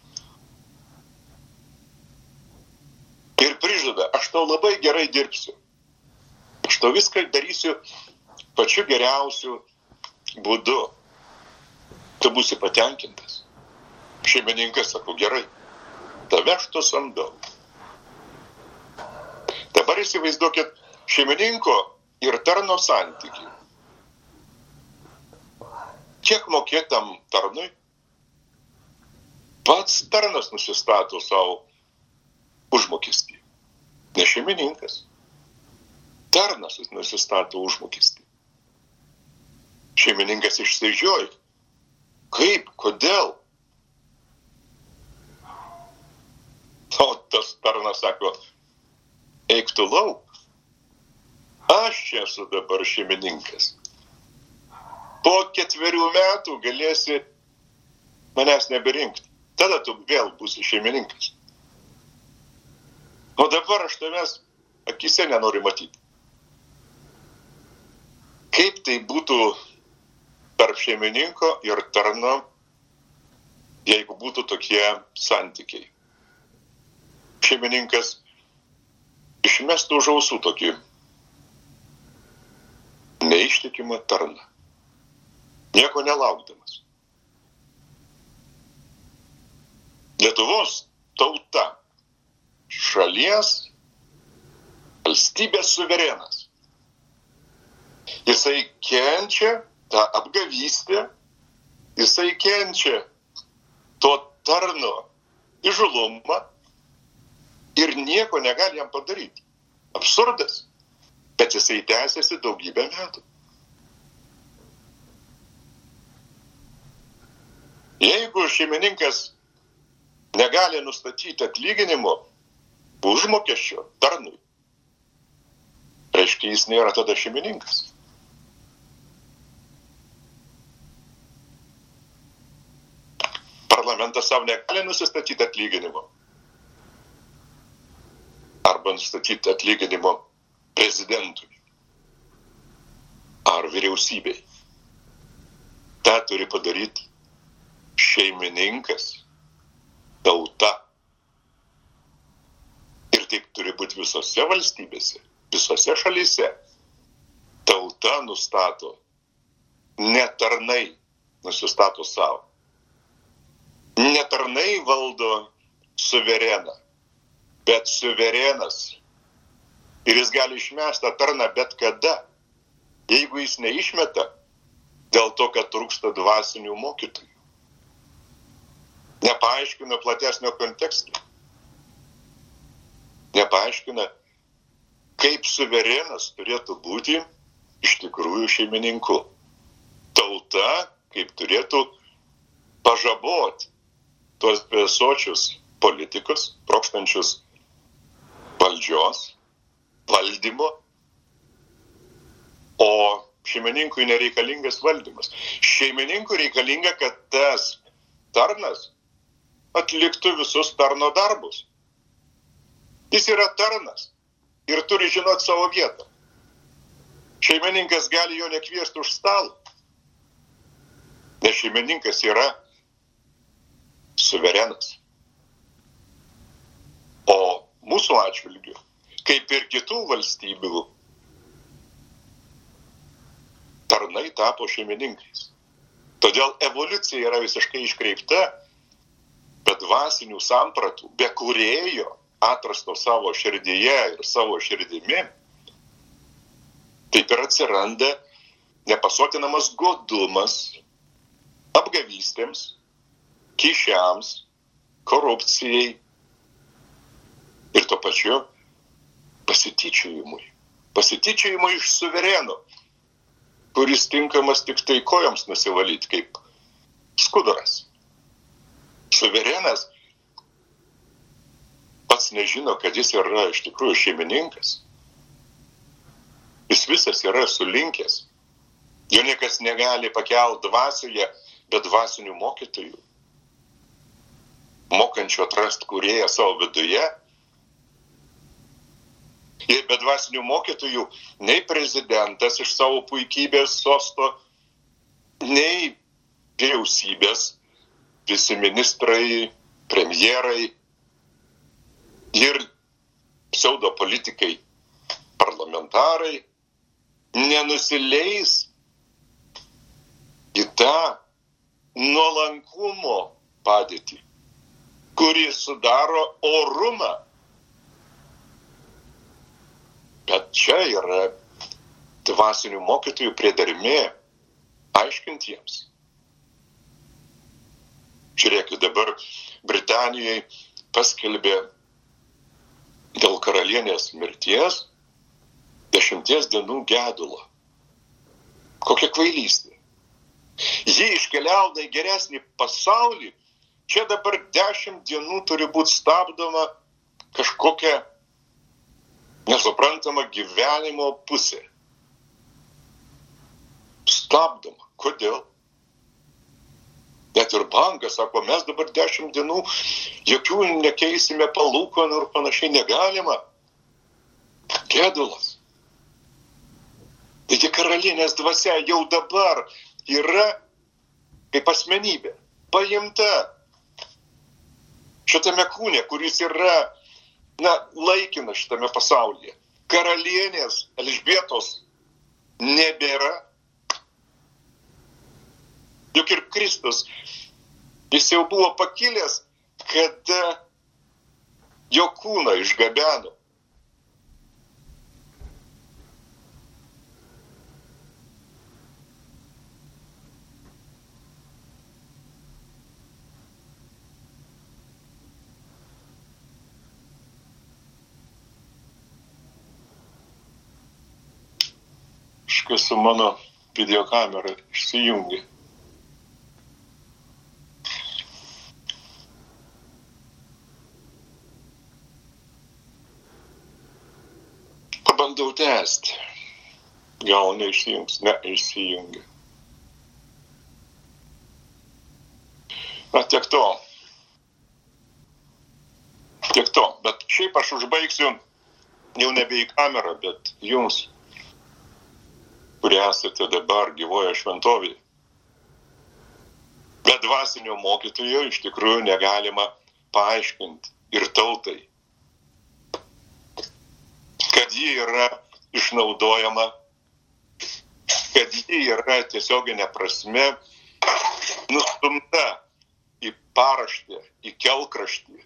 Ir prižada, aš tau labai gerai dirbsiu. Aš tau viską darysiu pačiu geriausiu būdu. Tu būsi patenkintas. Šeimininkas sako, gerai, tave aš to samdau. Dabar įsivaizduokit šeimininko ir tarno santykį. Kiek mokėtam tarnui? Pats tarnas nusistato savo užmokestį. Ne šeimininkas. Tarnas nusistato užmokestį. Šeimininkas išsižioja. Kaip? Kodėl? O tas tarnas sako, eik tu lauk. Aš čia esu dabar šeimininkas. Po 4 metų galėsi manęs neberinkti. Tada tu vėl būsi šeimininkas. O dabar aš tavęs akise nenoriu matyti. Kaip tai būtų tarp šeimininko ir tarno, jeigu būtų tokie santykiai? šeimininkas išmestų už ausų tokį neištikimą tarną, nieko nelaukdamas. Lietuvos tauta, šalies, valstybės suverenas. Jisai kenčia tą apgavystę, jisai kenčia to tarno įžūlumą ir nieko negali jam padaryti. Absurdas, bet jisai tęsiasi daugybę metų. Jeigu šeimininkas negali nustatyti atlyginimo užmokesčio tarnui, reiškia, jis nėra tada šeimininkas. Parlamentas savo negali nusistatyti atlyginimo. Arba nustatyti atlyginimo prezidentui ar vyriausybei. Ta turi padaryti šeimininkas, tauta. Ir taip turi būti visose valstybėse, visose šalyse. Tauta nustato, ne tarnai nusistato savo. Ne tarnai valdo suvereną, bet suverenas. Ir jis gali išmesti tą tarną bet kada, jeigu jis neišmeta dėl to, kad trūksta dvasinių mokytojų. Nepaaiškina platesnio konteksto. Nepaaiškina, kaip suverenas turėtų būti iš tikrųjų šeimininku. Tauta, kaip turėtų pažaboti tuos besočius politikus, trokštančius valdžios, valdymo, o šeimininkui nereikalingas valdymas. Šeimininkui reikalinga, kad tas tarnas atliktų visus tarno darbus. Jis yra tarnas ir turi žinoti savo vietą. Šeimininkas gali jo nekviesti už stalą, nes šeimininkas yra suverenas. O mūsų atžvilgiu, kaip ir kitų valstybių, tarnai tapo šeimininkais. Todėl evoliucija yra visiškai iškreipta, be dvasinių sampratų, be kūrėjo atrasto savo širdyje ir savo širdimi, taip ir atsiranda nepasotinamas godumas apgavystėms, kyšiams, korupcijai ir tuo pačiu pasityčiojimui. Pasityčiojimui iš suvereno, kuris tinkamas tik tai kojoms nusivalyti kaip skuduras. Suverenas pats nežino, kad jis yra iš tikrųjų šeimininkas. Jis visas yra sulinkęs. Jo niekas negali pakelti dvasioje be dvasinių mokytojų, mokančių atrasti kūrėją savo viduje. Ir be dvasinių mokytojų nei prezidentas iš savo puikybės sosto, nei vyriausybės, visi ministrai, premjerai ir pseudopolitikai, parlamentarai nenusileis į tą nuolankumo padėtį, kuri sudaro orumą. Bet čia yra dvasinių mokytojų priedermė aiškinti jiems. Žiūrėkit, dabar Britanijoje paskelbė dėl karalienės mirties 10 dienų gedulą. Kokia kvailystė. Ji iškeliauja į geresnį pasaulį, čia dabar 10 dienų turi būti stabdoma kažkokia nesuprantama gyvenimo pusė. Stabdoma. Kodėl? Net ir bankas sako, mes dabar 10 dienų jokių nekeisime palūkanų ir panašiai negalima. Gedulas. Taigi karalienės dvasia jau dabar yra kaip asmenybė, paimta šitame kūne, kuris yra laikina šitame pasaulyje. Karalienės Elžbietos nebėra. Juk ir Kristus, jis jau buvo pakilęs, kada jo kūną išgabeno. Kažkas su mano videokamera išsijungia. Pabandau tęsti. Gal neišsijungs, neišsijungia. Tiek to. Bet šiaip aš užbaigsiu jau nebe į kamerą, bet jums, kurie esate dabar gyvoje šventovėje. Be dvasinio mokytojo iš tikrųjų negalima paaiškinti ir tautai, kad ji yra išnaudojama, kad ji yra tiesioginė prasme nustumta į paraštę, į kelkraštį.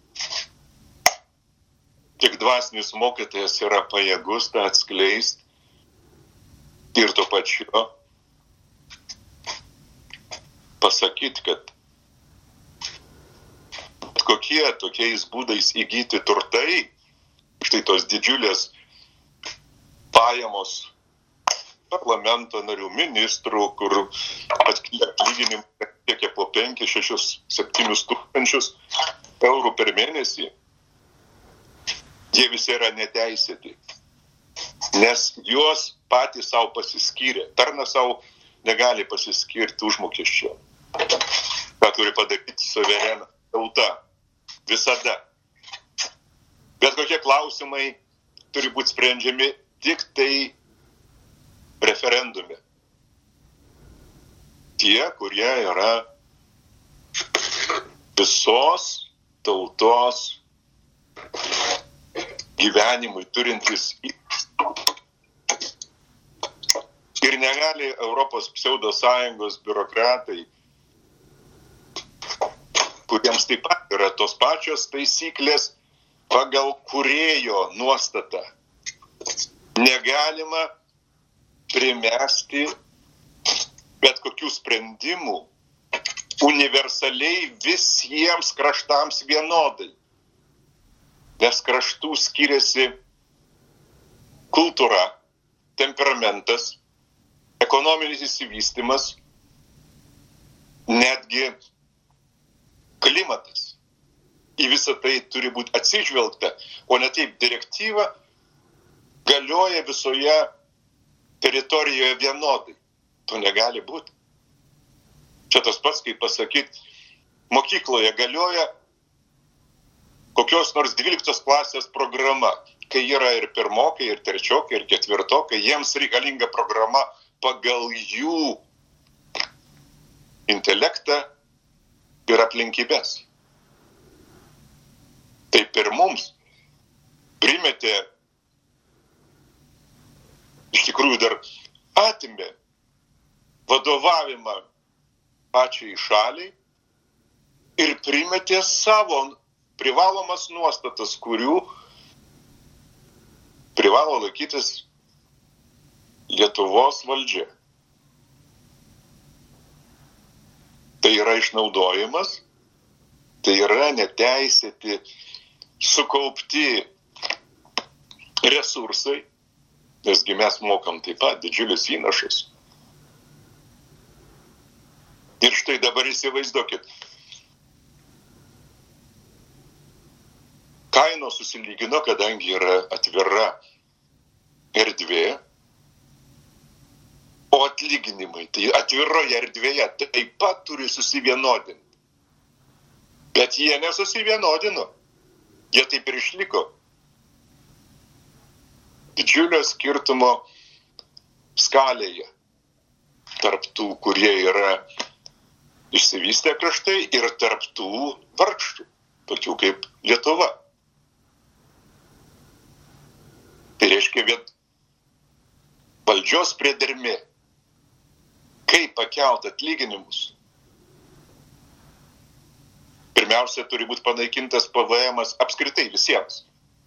Tik dvasinis mokytojas yra pajėgus tą atskleisti ir tuo pačiu pasakyti, kad kokie tokiais būdais įgyti turtai, štai tos didžiulės pajamos parlamento narių, ministrų, kur atlyginimai siekia po 5, 6, 7 tūkstančius eurų per mėnesį, jie visi yra neteisėti, nes juos patys savo pasiskyrė. Tarnas savo negali pasiskirti užmokesčio. Ką turi padaryti suverena tauta. Visada. Bet kokie klausimai turi būti sprendžiami tik tai referendume. Tie, kurie yra visos tautos gyvenimui turintys ir negali Europos pseudosąjungos biurokratai, kuriems taip pat yra tos pačios taisyklės pagal kūrėjo nuostatą. Negalima primesti bet kokių sprendimų universaliai visiems kraštams vienodai. Nes kraštų skiriasi kultūra, temperamentas, ekonominis įsivystymas, netgi klimatas. Į visą tai turi būti atsižvelgta, o ne taip direktyva galioja visoje teritorijoje vienodai. To negali būti. Čia tas pats, kaip pasakyti, mokykloje galioja kokios nors 12 klasės programa, kai yra ir pirmokai, ir trečiokai, ir ketvirtokai, jiems reikalinga programa pagal jų intelektą ir aplinkybės. Taip ir mums primetė, iš tikrųjų dar atimė vadovavimą pačiai šaliai ir primetė savo privalomas nuostatas, kurių privalo laikytis Lietuvos valdžia. Tai yra išnaudojimas, tai yra neteisėti sukaupti resursai, nesgi mes mokam taip pat didžiulis įnašas. Ir štai dabar įsivaizduokit, kainos susilygino, kadangi yra atvira erdvė, o atlyginimai, tai atviroje erdvėje taip pat turi susivienodinti. Bet jie nesusivienodino, jie taip ir išliko. Didžiulio skirtumo skalėje tarp tų, kurie yra išsivystę kraštai ir tarp tų vargšų, tokių kaip Lietuva. Tai reiškia valdžios priedermė. Kaip pakelt atlyginimus? Pirmiausia, turi būti panaikintas PVM-as apskritai visiems.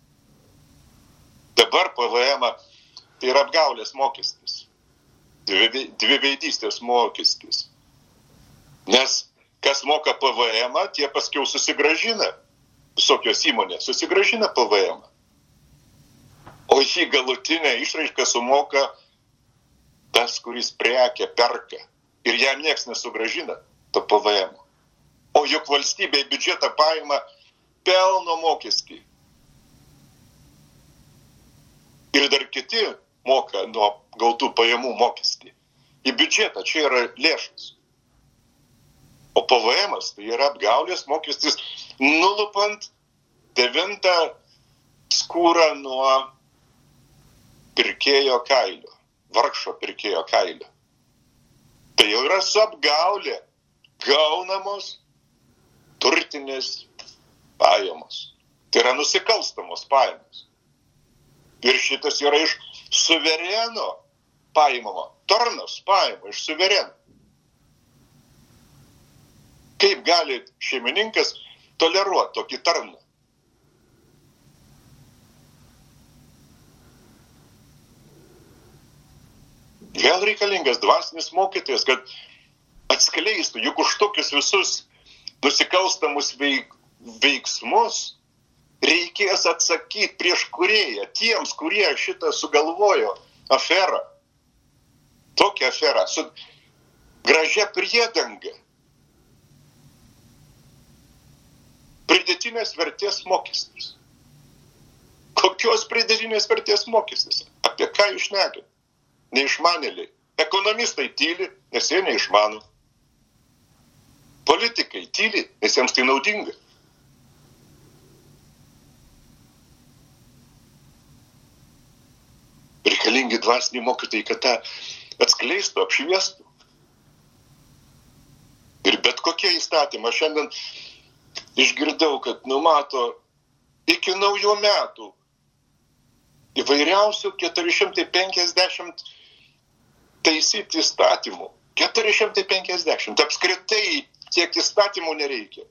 Dabar PVM tai yra apgaulės mokestis. Dviveidystės mokestis. Nes kas moka PVM, tie paskiau susigrąžina. Visokios įmonės susigrąžina PVM. O jį galutinę išraišką sumoka tas, kuris prekę perka. Ir jam nieks nesugrąžina to PVM. O juk valstybė į biudžetą paima pelno mokestį. Ir dar kiti moka nuo gautų pajamų mokestį. Į biudžetą čia yra lėšas. O PVM-as tai yra apgaulės mokestis, nulupant 9 skūrą nuo pirkėjo kailio, vargšo pirkėjo kailio. Tai jau yra su apgaulė gaunamos turtinės pajamos. Tai yra nusikalstamos pajamos. Ir šitas yra iš suvereno paimamo. Tarnas paima iš suvereno. Kaip gali šeimininkas toleruoti tokį tarną? Vėl reikalingas dvasinis mokytojas, kad atskleistų, juk už tokius visus nusikalstamus veiksmus reikės atsakyti prieš kūrėją, tiems, kurie šitą sugalvojo aferą. Tokią aferą su gražia priedanga. Pridėtinės vertės mokestis. Kokios pridėtinės vertės mokestis? Apie ką jūs šnekate? Neišmanėliai. Ekonomistai tyli, nes jie neišmano. Politikai tyli, nes jiems tai naudinga. Reikalingi dvasiniai mokytojai, kad tą atskleistų, apšviestų. Ir bet kokie įstatymai. Šiandien išgirdau, kad numato iki naujų metų įvairiausių 450 taisyti įstatymų. 450. Apskritai tiek įstatymų nereikia.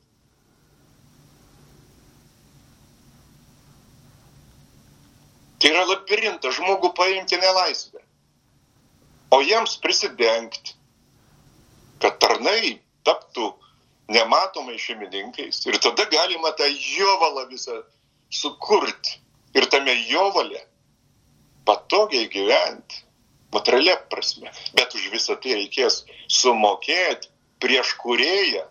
Tai yra labirintas žmogų paimti nelaisvę. O jiems prisidengti, kad tarnai taptų nematomai šeimininkais. Ir tada galima tą jovalą visą sukurti. Ir tame jovale patogiai gyventi. Materialia prasme. Bet už visą tai reikės sumokėti prieš kūrėją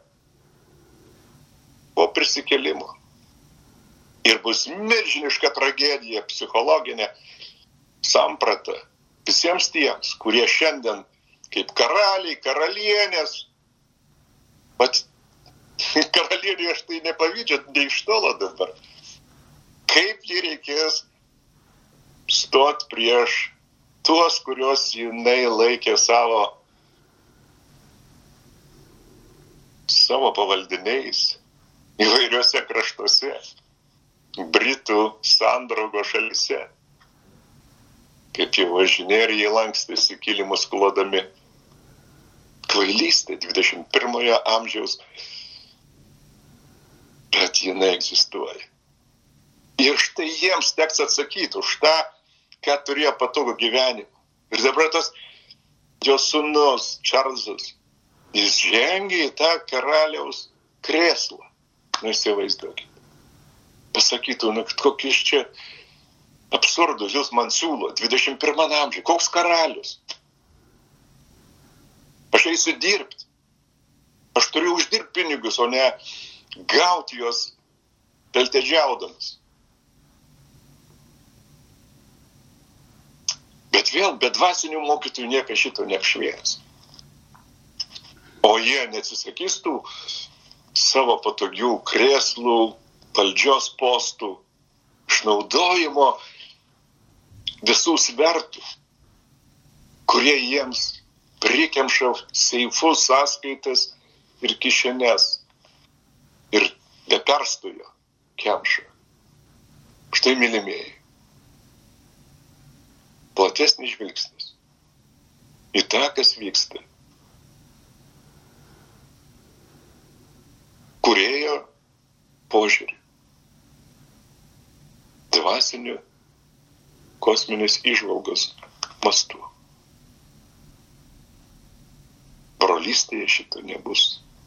po prisikėlimo. Ir bus milžiniška tragedija, psichologinė samprata visiems tiems, kurie šiandien kaip karaliai, karalienės, bet karalienė aš tai nepavydžiu, ne iš tolo dabar. Kaip jį reikės stot prieš tuos, kuriuos jinai laikė savo pavaldiniais įvairiuose kraštuose, Britų sandraugo šalyse, kaip jie važinėjo ir jie lankstėsi kilimus klodami. Kvailystė 21 amžiaus, bet jinai egzistuoja. Ir štai jiems teks atsakyti už tą, ką turėjo patogų gyvenimą. Ir dabar tas jo sūnus Čarlzas, jis žengė į tą karaliaus krėslą. Įsivaizduokit. Pasakytų, kokius čia absurdus jūs man siūlo 21 amžiui. Koks karalius? Aš eisiu dirbti. Aš turiu uždirbti pinigus, o ne gauti juos peltedžiaudamas. Bet vėl, be dvasinių mokytojų niekas šito neapšvies. O jie neatsisakys tų savo patogių krėslų, valdžios postų, išnaudojimo visų svertų, kurie jiems prikemša seifus, sąskaitas ir kišenes. Ir be perstojo kemša. Štai, mylimieji. platesnis žvilgsnis į tą, kas vyksta. Kūrėjo požiūrį, dvasinių kosminės įžvalgos mastu. Brolystėje šito nebus.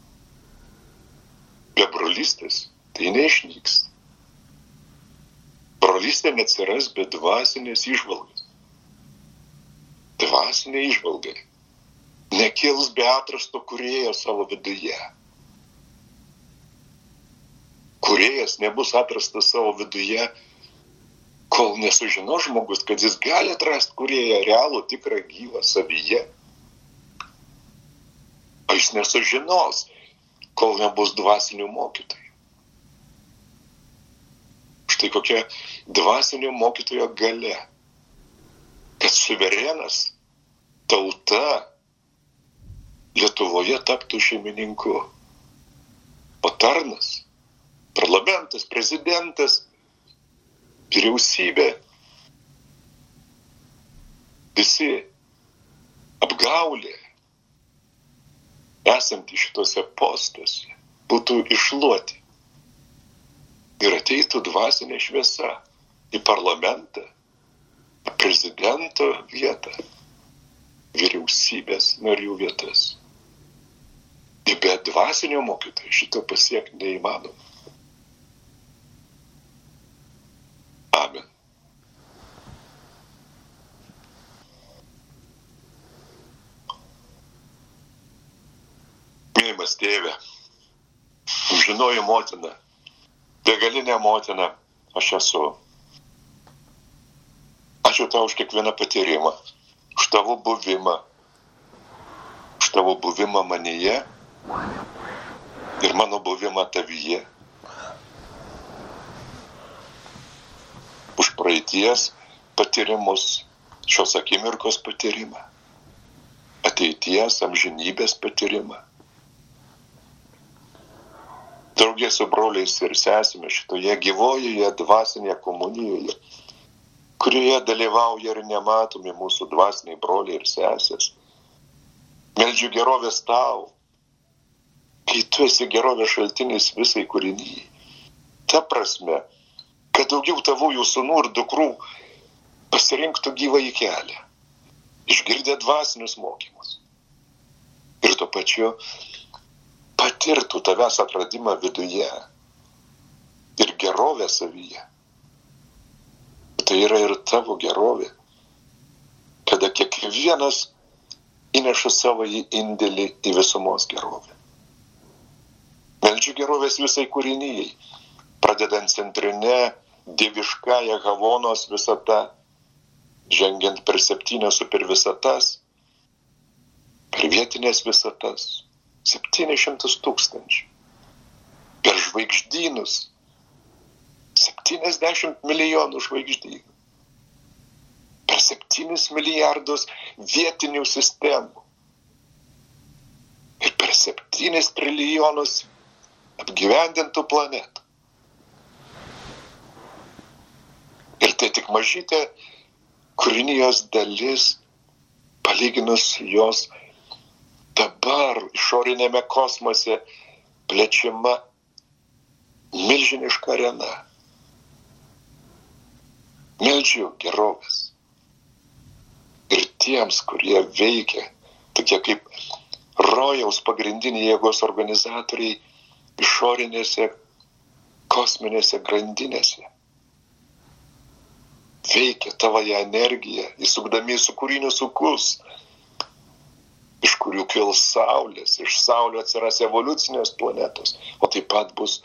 Be brolystės tai neišnyks. Brolystė neatsiras be dvasinės įžvalgos. Dvasinė įžvalga nekils be atrasto kūrėjo savo viduje. Kūrėjas nebus atrastas savo viduje, kol nesužino žmogus, kad jis gali atrasti kūrėją realų, tikrą, gyvą savyje. O jis nesužinos, kol nebus dvasinių mokytojų. Štai kokia dvasinio mokytojo galia, kad suverenas, tauta Lietuvoje taptų šeimininku, o tarnas, parlamentas, prezidentas, vyriausybė, visi apgaulė esantys šitose postuose būtų iššluoti ir ateitų dvasinė šviesa į parlamentą, į prezidento vietą, vyriausybės narių vietas. Ir be dvasinio mokytojo šito pasiekti neįmanoma. Amen. Mylimas Tėve, amžinoji motina, begalinė motina aš esu. Ačiū tau už kiekvieną patyrimą, už tavo buvimą manyje ir mano buvimą tavyje. Už praeities patyrimus, šios akimirkos patyrimą, ateities, amžinybės patyrimą. Draugė su broliais ir sesėmis šitoje gyvojoje dvasinėje komunijoje, kurioje dalyvauja ir nematomi mūsų dvasiniai broliai ir sesės. Meldžiu gerovės tau, kai tu esi gerovės šaltinis visai kūrinijai. Ta prasme, kad daugiau tavųjų sūnų ir dukrų pasirinktų gyvąjį kelią, išgirdę dvasinius mokymus. Ir tuo pačiu patirtų tavęs atradimą viduje ir gerovę savyje. Tai yra ir tavo gerovė, kada kiekvienas įneša savo indėlį į visumos gerovę. Meldžiu gerovės visai kūrinijai, pradedant centrinę dieviškąją Havonos visatą, žengiant per 7 super visatas, per vietinės visatas, 700 000, per žvaigždynus, 70 milijonų žvaigždynų, per 7 milijardus vietinių sistemų ir per 7 trilijonus apgyvendintų planetų. Ir tai tik mažytė kūrinijos dalis, palyginus jos dabar išorinėme kosmose plečiama milžiniška arena. Meldžiu gerovės. Ir tiems, kurie veikia, tokie kaip rojaus pagrindiniai jėgos organizatoriai išorinėse kosminėse grandinėse. Veikia tavoje energiją, įsukdami į sukūrinius sukus, iš kurių kils saulės, iš saulio atsiras evoliucinės planetos, o taip pat bus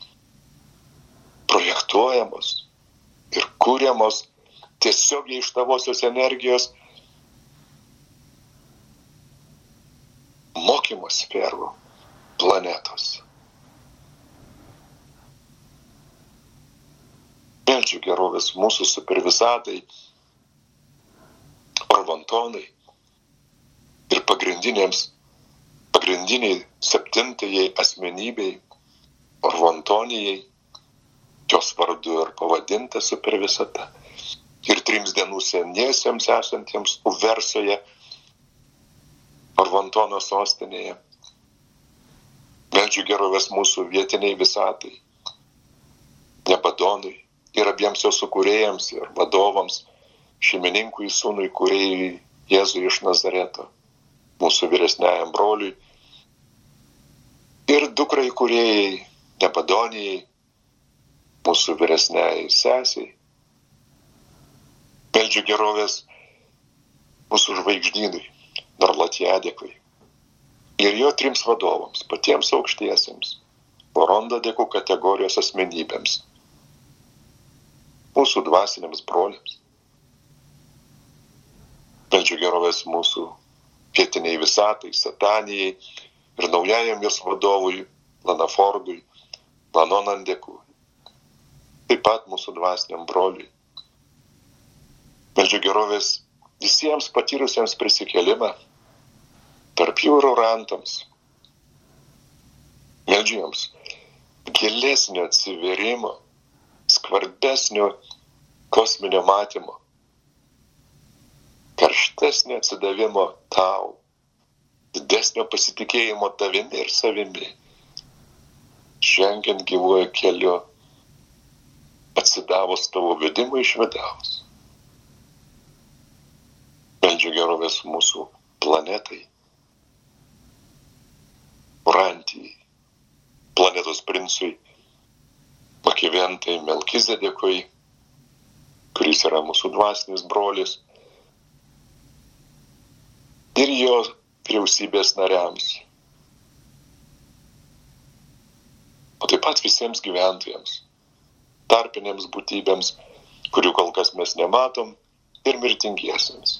projektuojamos ir kūriamos tiesiogiai iš tavosios energijos mokymo sferų planetos. Meldžiu gerovės mūsų supervisatai, orvantonai ir pagrindiniai 7 asmenybei, orvantonijai, jos vardu ir pavadinta supervisata, ir 3 dienų seniesiems esantiems Uversoje, Arvantono sostinėje. Meldžiu gerovės mūsų vietiniai visatai, Nebadonui ir abiems jo sukūrėjams ir vadovams, šeimininkui, sūnui, kūrėjui Jėzui iš Nazareto, mūsų vyresniajam broliui ir dukrai kūrėjai Nebadonijai, mūsų vyresniajai sesiai. Meldžiu gerovės mūsų žvaigždynui, Narlatjadekui ir jo 3 vadovams, patiems aukštiesiems, Vorondadekų kategorijos asmenybėms, mūsų dvasiniams broliams. Meldžiu gerovės mūsų pietiniai visatai, Satanijai ir naujajam jos vadovui, Lanafordui, Lanonandekui, taip pat mūsų dvasiniam broliui. Meldžiu gerovės visiems patyrusiems prisikėlimą, tarp jų ir orantams. Meldžiu jiems gilesnio atsivėrimo, skvarbesnio kosminio matymo, karštesnio atsidavimo tau, didesnio pasitikėjimo tavimi ir savimi, žengiant gyvuoju keliu, atsidavus tavo vedimui iš vidaus. Meldžiu gerovės mūsų planetai, Urantijai, planetos princui Makiventai Melkizedekui, kuris yra mūsų dvasinis brolis, ir jo vyriausybės nariams, o taip pat visiems gyventojams, tarpinėms būtybėms, kurių kol kas mes nematom, ir mirtingiesiems.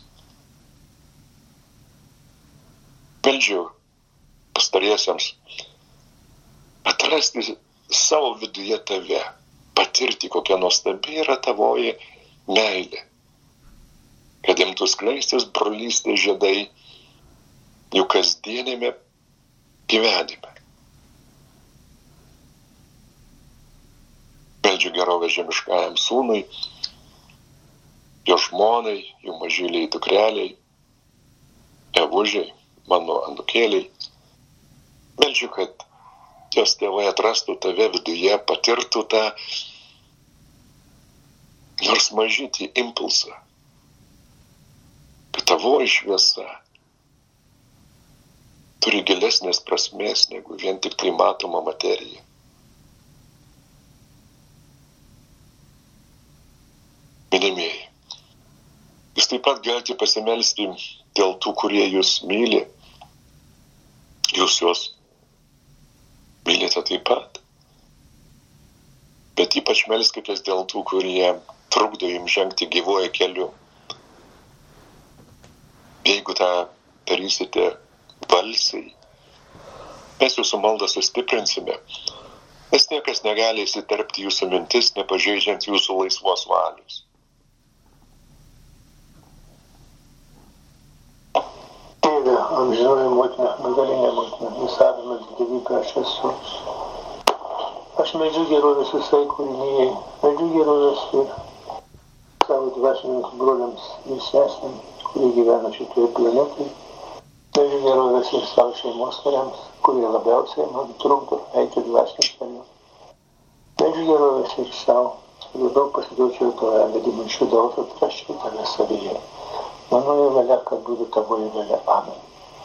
Meldžiu pastariesiems atrasti savo viduje tave, patirti, kokia nuostabi yra tavoji meilė, kad imtų skleistis brolystės žiedai jų kasdienėme gyvenime. Meldžiu gerovę žemiškajam sūnui, jo žmonai, jų mažyliai dukreliai, Evužiai, mano anūkėliai. Meldžiu, kad jos tėvai atrastų tave viduje, patirtų tą nors mažytį impulsą, kad tavoji šviesa turi gilesnės prasmės negu vien tik tai matoma materija. Mylimieji, jūs taip pat galite pasimelsti dėl tų, kurie jūs myli. Jūs juos mylite taip pat. Bet ypač melskitės dėl tų, kurie trukdo jums žengti gyvuoju keliu. Jeigu tą darysite balsiai, mes jūsų maldą sustiprinsime, nes niekas negali įsiterpti jūsų mintis, nepažeidžiant jūsų laisvos valios. Tėve, amžinoji motina, begalinė motina, visapimant dievybę aš esu. Aš meldžiu gerovės visai kūrinijai, meldžiu gerovės ir savo dvasiniams broliams ir sesėms, kurie gyvena šitoje planetoje. Meldžiu gerovės ir savo šeimos kariams, kurie labiausiai man trukdo eiti dvasiniam keliu. Meldžiu gerovės ir savo, ir labiau pasiduočiau tave vedimui iš vidaus, atrasčiau tave savyje. Manoji valia, kad būtų tavoji valia. Amen.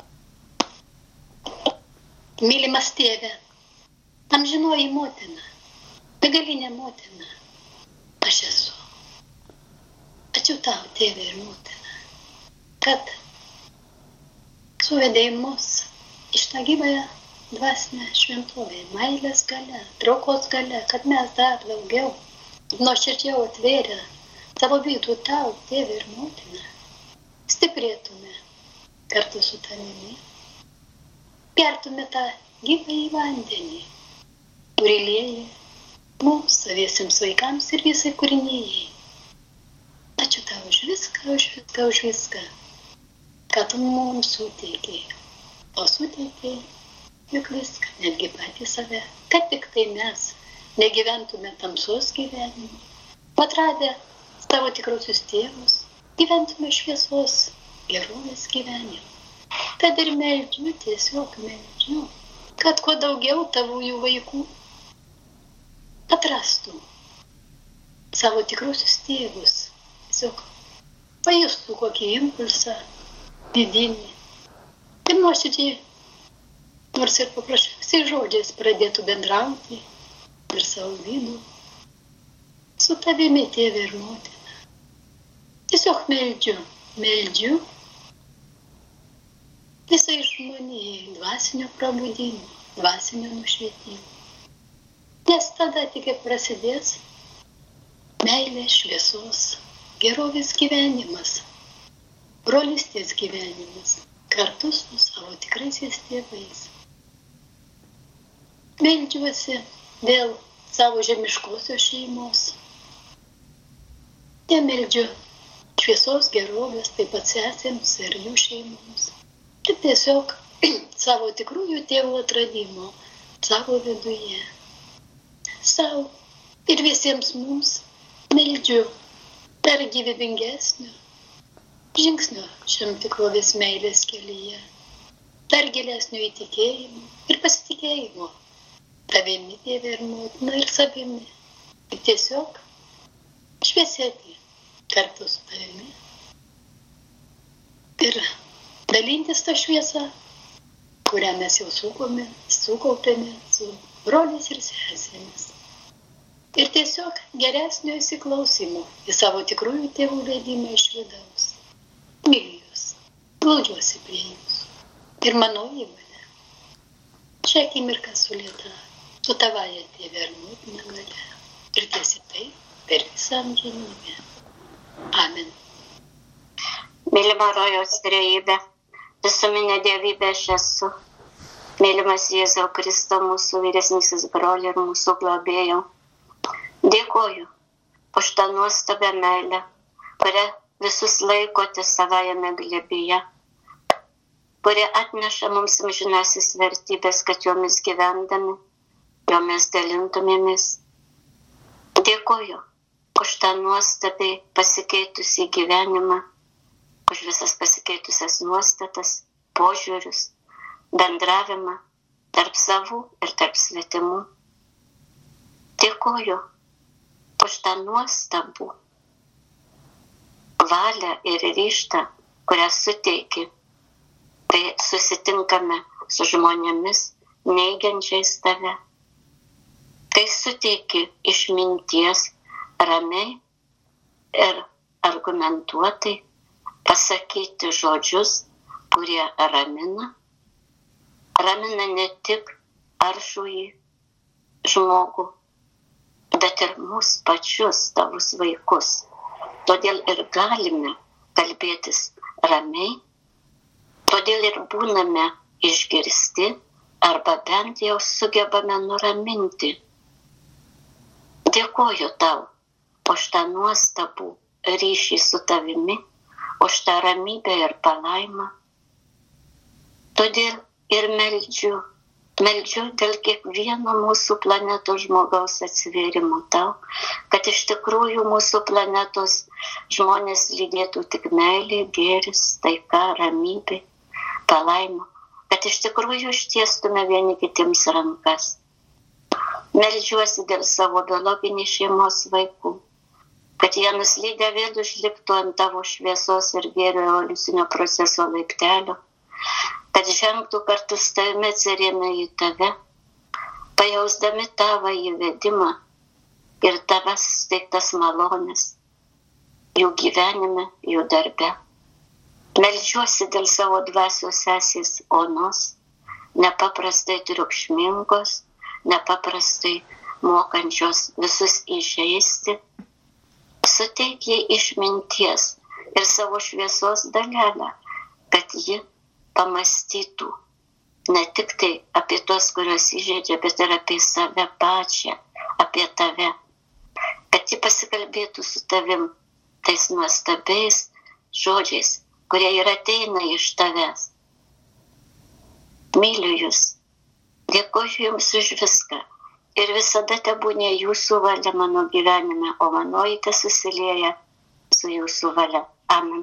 Mylimas tėve, amžinoji motina, begalinė motina, aš esu. Ačiū tau, tėve ir motina, kad suvedei mus iš tą gyvąją dvasinę šventovę, meilės galia, traukos galia, kad mes dar daugiau, nuoširdžiau atvėrę savo vidų tau, tėve ir motina, stiprėtume kartu su tavimi, gertume tą gyvąjį vandenį, kurį lieja mums, saviesiems vaikams ir visai kūrinijai. Ačiū tau už viską, už viską, ką tu mums suteikė. O suteikė juk viską, netgi patį save, kad tik tai mes negyventume tamsos gyvenimą, atradę tavo tikrosius tėvus, gyventume šviesos, gerovės gyvenimą. Tad ir meldžiu, tiesiog meldžiu, kad kuo daugiau tavųjų vaikų atrastų savo tikrosius tėvus. Tiesiog pajustų kokį impulsą vidinį. Ir nuoširdžiai, nors ir paprasčiausiai žodžiais pradėtų bendrauti ir savo vidų su tavimi, tėve ir motina. Tiesiog meldžiu visai žmonijai dvasinio prabudimo, dvasinio nušvietimo. Nes tada tik ir prasidės meilės, šviesos, gerovės gyvenimas, brolystės gyvenimas, kartu su savo tikraisiais tėvais. Meldžiuosi dėl savo žemiškosios šeimos. Meldžiu šviesos, gerovės, taip pat sesėms ir jų šeimoms. Ir tiesiog savo tikrųjų tėvų atradimo savo viduje. Sau ir visiems mums meldžiu dar gyvybingesnio žingsnio šiam tikrovės meilės kelyje, dar gilesnio įtikėjimo ir pasitikėjimo tavimi, tėve ir motina, ir savimi. Ir tiesiog šviesėti kartu su tavimi. Ir dalintis tą šviesą, kurią mes jau sukaupėme su broliais ir sesėmis. Ir tiesiog geresnio įsiklausimo į savo tikrųjų tėvų leidimą iš vidaus. Myliu jūs, glaudžiuosi prie jūsų. Ir mano įmonė šią akimirką sulėta su tavaja tėve ir motina galia. Ir tiesi tai per visą amžinybę. Amen. Mylima rojaus trejybė, visuminė dievybė aš esu. Mylimas Jėzau Kristau, mūsų vyresnysis broli ir mūsų globėjau. Dėkoju už tą nuostabią meilę, kurią visus laikote savajame glėbyje, kurie atneša mums amžinasis vertybės, kad jomis gyvendami, jomis dalintumėmis. Dėkoju už tą nuostabiai pasikeitusi gyvenimą, už visas pasikeitusias nuostatas, požiūrius, bendravimą tarp savų ir tarp svetimų. Dėkoju už tą nuostabų valią ir ryžtą, kurią suteiki, kai susitinkame su žmonėmis neigiančiais tave, kai suteiki išminties ramiai ir argumentuotai pasakyti žodžius, kurie ramina ne tik aršųjį žmogų, bet ir mus pačius, tavus vaikus. Todėl ir galime kalbėtis ramiai, todėl ir būname išgirsti arba bent jau sugebame nuraminti. Dėkoju tau už tą nuostabų ryšį su tavimi, už tą ramybę ir palaimą. Todėl ir meldžiu dėl kiekvieno mūsų planetos žmogaus atsivėrimo tau, kad iš tikrųjų mūsų planetos žmonės lydėtų tik meilė, gėris, taika, ramybė, palaima, kad iš tikrųjų ištiestume vieni kitiems rankas. Meldžiuosi dėl savo biologinės šeimos vaikų, kad jie nuslydę vėl užliptų ant tavo šviesos ir gėrio evoliucinio proceso laiptelio, kad žengtų kartu su tavimi atsirėmę į tave, pajausdami tavo įvedimą ir tavas suteiktas malonės jų gyvenime, jų darbe. Meldžiuosi dėl savo dvasios sesės Onos, nepaprastai triukšmingos, nepaprastai mokančios visus įžeisti. Suteik jai išminties ir savo šviesos dalelę, kad ji pamąstytų ne tik tai apie tuos, kuriuos įžeidžia, bet ir apie save pačią, apie tave. Kad ji pasikalbėtų su tavim tais nuostabiais žodžiais, kurie ir ateina iš tavęs. Myliu jūs, dėkoju jums už viską ir visada tebūnė jūsų valia mano gyvenime, o manoji tesusilieja su jūsų valia. Amen.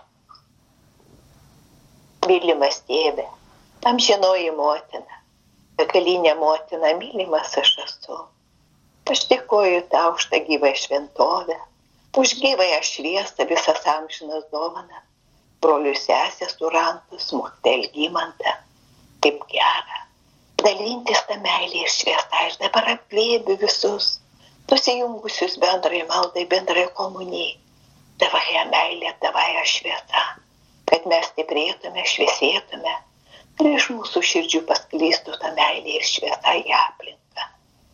Mylimas tėve, amžinoji motina, begalinė motina, mylimas aš esu. Aš dėkoju tau už tą gyvą šventovę, už gyvąją šviesą, visas amžinas dovanas, brolius sesės Urantus, Mukte Elgimantą. Kaip gera dalintis tą meilę ir šviesą. Aš dabar apglėbiu visus susijungusius bendrai maldai, bendrai komunijai. Tavąją meilę, tavąją šviesą, kad mes stiprėtume, šviesėtume ir iš mūsų širdžių pasklystų tą meilę ir šviesą į aplinką.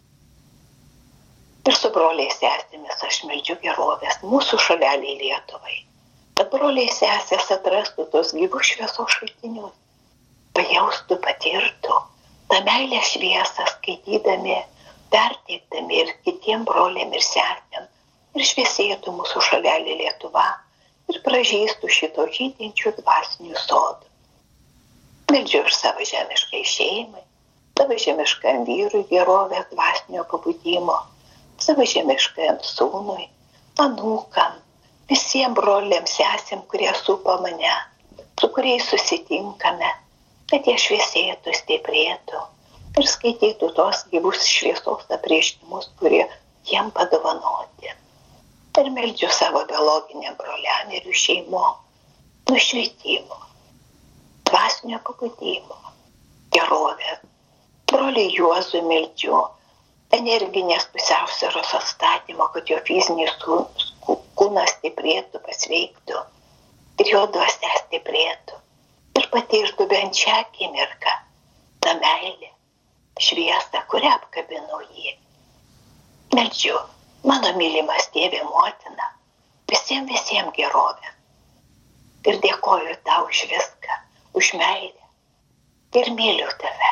Ir su broliais sesėmis aš meldžiu gerovės mūsų šaleliai Lietuvai, kad broliai sesės atrastų tos gyvų šviesos šaltinius, pajaustų, patirtų tą meilę šviesą, skaitydami, perteikdami ir kitiem broliam ir sesėm, ir šviesėtų mūsų šalelį Lietuva ir pražystų šito žydinčių dvasinių sodų. Meldžiu ir savo žemiškai šeimai, savo žemiškam vyrui gerovės dvasinio pabudimo, savo žemiškam sūnui, anūkam, visiems broliams sesėm, kurie supa mane, su kuriais susitinkame, kad jie šviesėtų, stiprėtų ir skaitytų tos gyvus šviesos apreiškimus, kurie jiem padovanoti. Ir meldžiu savo biologiniam broliam ir jų šeimom nušvitimo, dvasinio pabudimo, gerovės. Broliai Juozui meldžiu energinės pusiausvyros atstatymo, kad jo fizinis kūnas stiprėtų, pasveiktų ir jo dvasia stiprėtų ir patirtų bent šią akimirką tą meilę, šviesą, kurią apkabino jį. Meldžiu, mano mylimas tėvė motina, visiems gerovės. Ir dėkoju tau už viską, už meilę. Ir myliu tave,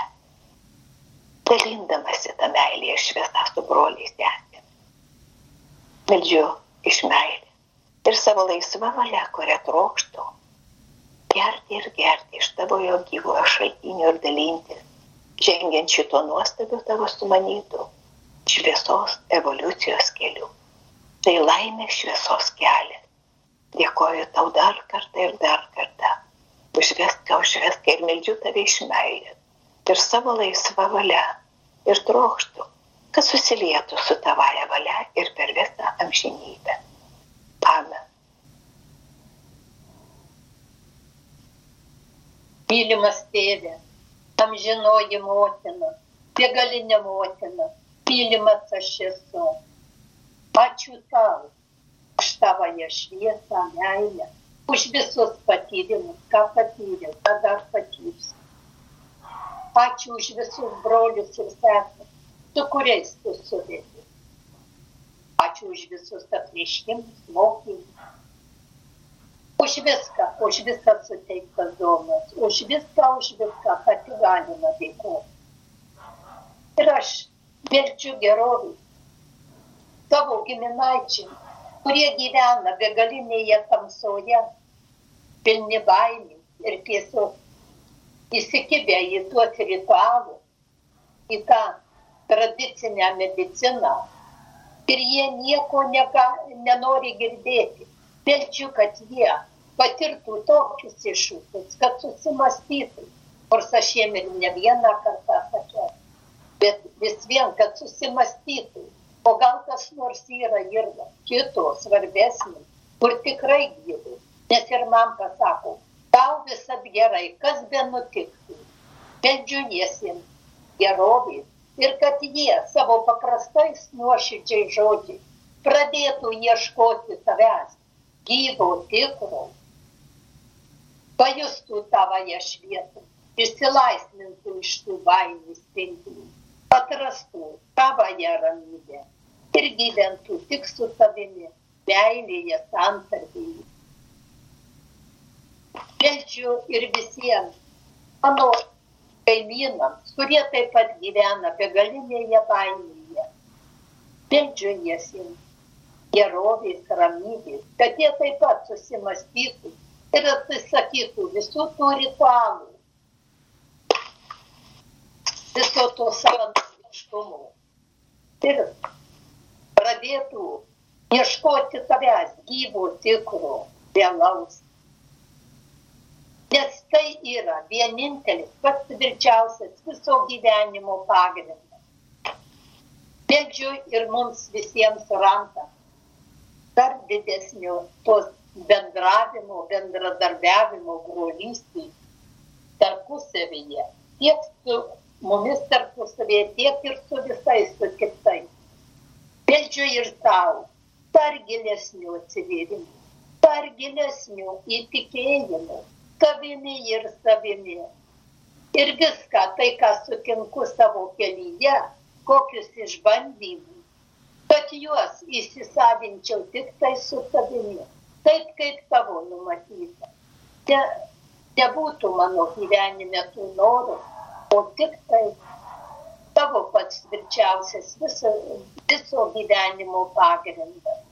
dalindamasi tą meilę ir šviesą su broliais sesėmis. Meldžiu iš meilės ir savo laisvą valią, kurią trokštu, gerti ir gerti iš tavo jo gyvojo šaltinio ir dalintis, žengiant šito nuostabiu tavo sumanytų šviesos evoliucijos keliu. Tai laimės šviesos kelias. Dėkoju tau dar kartą ir dar kartą. Už viską ir meldžiu tave iš meilės. Ir savo laisvą valią. Ir trokštu, kad susilietų su tavaja valia ir per visą amžinybę. Amen. Mylimas tėve, amžinoji motina, begalinė motina, mylimas aš esu. Ačiū tau už tavąją šviesą, meilę, už visus patyrimus, ką patyriau, ką dar patyrsiu. Ačiū už visus brolius ir sesės, su kuriais tu suvedi. Ačiū už visus apreiškimus, mokymus. Už viską suteiktas dovanas, už viską pati galima dėkoti. Ir aš meldžiu gerovį savo giminaičiams, kurie gyvena begalinėje tamsoje, pilni baimių ir tiesiog įsikibę į tuos ritualus, į tą tradicinę mediciną ir jie nieko nenori girdėti. Meldžiu, kad jie patirtų tokius iššūkius, kad susimąstytų, nors aš jiem ir ne vieną kartą sakiau, bet vis vien, kad susimąstytų, o gal kas nors yra ir kito svarbesnio, kur tikrai gyvų, nes ir man pasako, tau visat gerai, kas be nutiktų. Meldžiu jiesiems gerovės ir kad jie savo paprastais nuoširdžiai žodžiais pradėtų ieškoti tavęs, gyvo, tikro, pajustų tavąją šviesą, išsilaisvintų iš tų baimių spintų, atrastų tavąją ramybę ir gyventų tik su tavimi, meilėje, santarvėje. Meldžiu ir visiems mano kaimynams, kurie taip pat gyvena begalinėje baimėje. Meldžiu jiesiems gerovės, ramybės, kad jie taip pat susimąstytų ir atsisakytų visų tų ritualų, viso to savanoriškumo ir pradėtų ieškoti tavęs gyvo, tikro, realaus. Nes tai yra vienintelis, pats tvirčiausias viso gyvenimo pagrindas. Meldžiu ir mums visiems ranką dar didesnio tos bendravimo, bendradarbiavimo, brolystės tarpusavyje, tiek su mumis tarpusavyje, tiek ir su visais, su kitais. Meldžiu ir tau dar gilesnių atsivėrimų, dar gilesnių įtikėjimų, tavimi ir savimi. Ir viską, tai, ką sutinku savo kelyje, kokius išbandymus, kad juos įsisavinčiau tik tai su tavimi, taip kaip tavo numatyta. Nebūtų mano gyvenime tų norų, o tik tai tavo pats tvirčiausias viso gyvenimo pagrindas.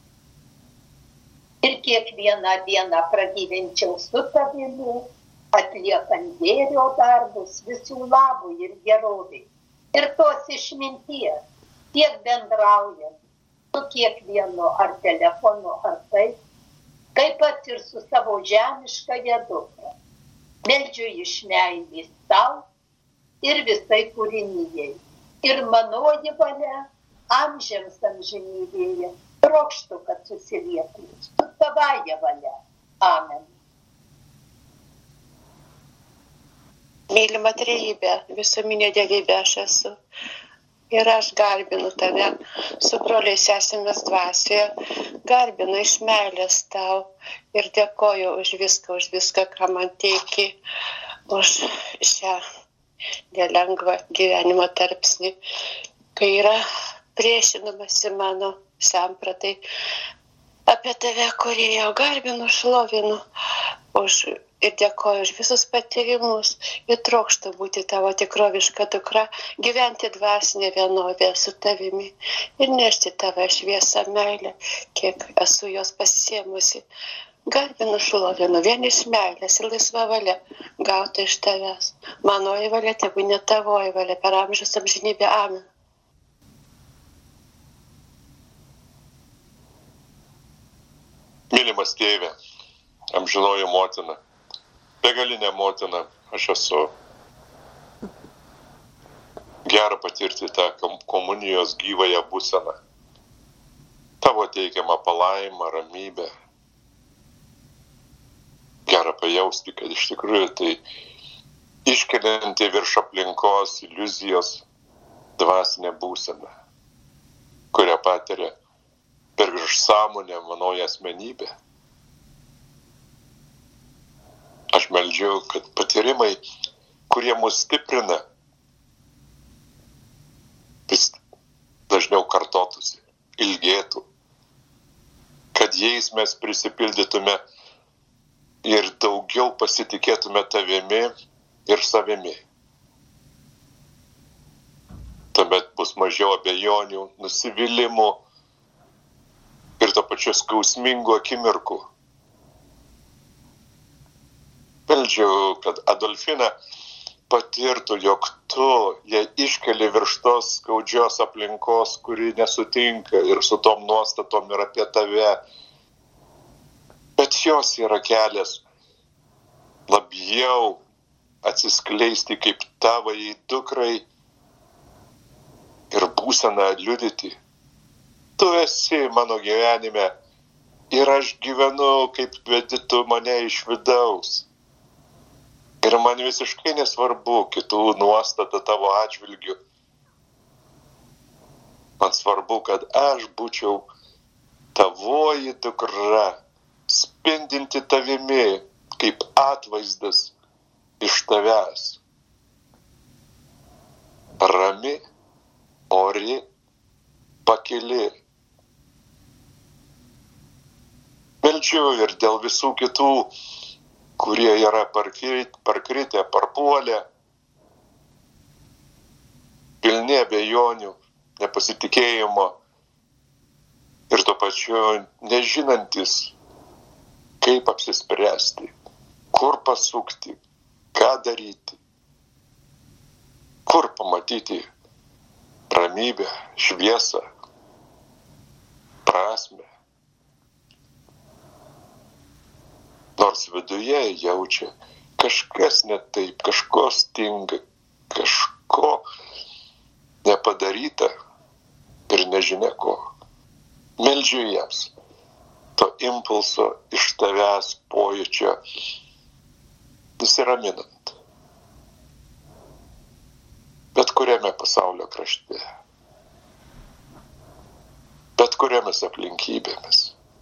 Ir kiekvieną dieną pragyvenčiau su tavimi, atliekant gėrio darbus visų labui ir geroviai. Ir tos išminties, tiek bendraujant su kiekvienu ar telefonu, ar taip pat ir su savo žemiškąja dukra. Meldžiu iš meilės tau ir visai kūrinijai. Ir manoji valia amžiams amžinybėje trokštu, kad susilietų su tavaja valia. Amen. Mylima trejybė, visuminė dievybė aš esu. Ir aš garbinu tave su broliais sesėmis dvasioje, garbinu iš meilės tau ir dėkoju už viską, ką man teiki, už šią nelengvą gyvenimo tarpsnį, kai yra priešinamasi mano sampratai apie tave, kurie jau garbinu, šlovinu ir dėkoju už visus patyrimus ir trokštu būti tavo tikroviška dukra, gyventi dvasinė vienovė su tavimi ir nešti tavo šviesą meilę, kiek esu jos pasiemusi. Garbinu, šlovinu vien iš meilės ir laisva valia gauti iš tavęs. Manoji valia, tegu ne tavoji valia, per amžius amžinybę. Amen. Mylimas tėve, amžinoji motina, begalinė motina, aš esu. Gera patirti tą komunijos gyvąją būseną. Tavo teikiamą palaimą, ramybę. Gera pajausti, kad iš tikrųjų tai iškelianti virš aplinkos iliuzijos dvasinė būsena, kurią patiria per virš sąmonę manoji asmenybė. Aš meldžiu, kad patyrimai, kurie mus stiprina, vis dažniau kartotųsi, ilgėtų, kad jais mes prisipildytume ir daugiau pasitikėtume tavimi ir savimi. Tuomet bus mažiau abejonių, nusivylimų ir to pačiu skausmingų akimirkų. Meldžiu, kad Adolfina patirtų, jog tu ją iškeli virš tos skaudžios aplinkos, kuri nesutinka ir su tom nuostatom ir apie tave. Bet jos yra kelias labiau atsiskleisti kaip tavai dukrai ir būseną liudyti. Tu esi mano gyvenime ir aš gyvenu, kaip vedi tu mane iš vidaus. Ir man visiškai nesvarbu kitų nuostata tavo atžvilgių. Man svarbu, kad aš būčiau tavoji dukra, spindinti tavimi kaip atvaizdas iš tavęs. Rami, ori, pakili. Meldžiu ir dėl visų kitų, kurie yra parkritę, parpuolę, pilni abejonių, nepasitikėjimo ir tuo pačiu nežinantis, kaip apsispręsti, kur pasukti, ką daryti, kur pamatyti ramybę, šviesą, prasmę. nors viduje jaučia kažkas ne taip, kažko stinga, kažko nepadaryta ir nežinia ko. Meldžiu jiems to impulso iš tavęs pojūčio nusiraminant. Bet kuriame pasaulio krašte, bet kuriamis aplinkybėmis.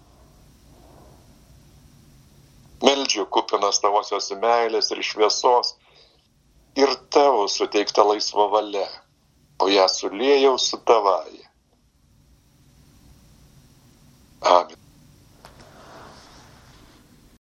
Meldžiu kupinas tavosios meilės ir šviesos ir tavo suteikta laisva valia, o ją suliejau su tavaja. Amen.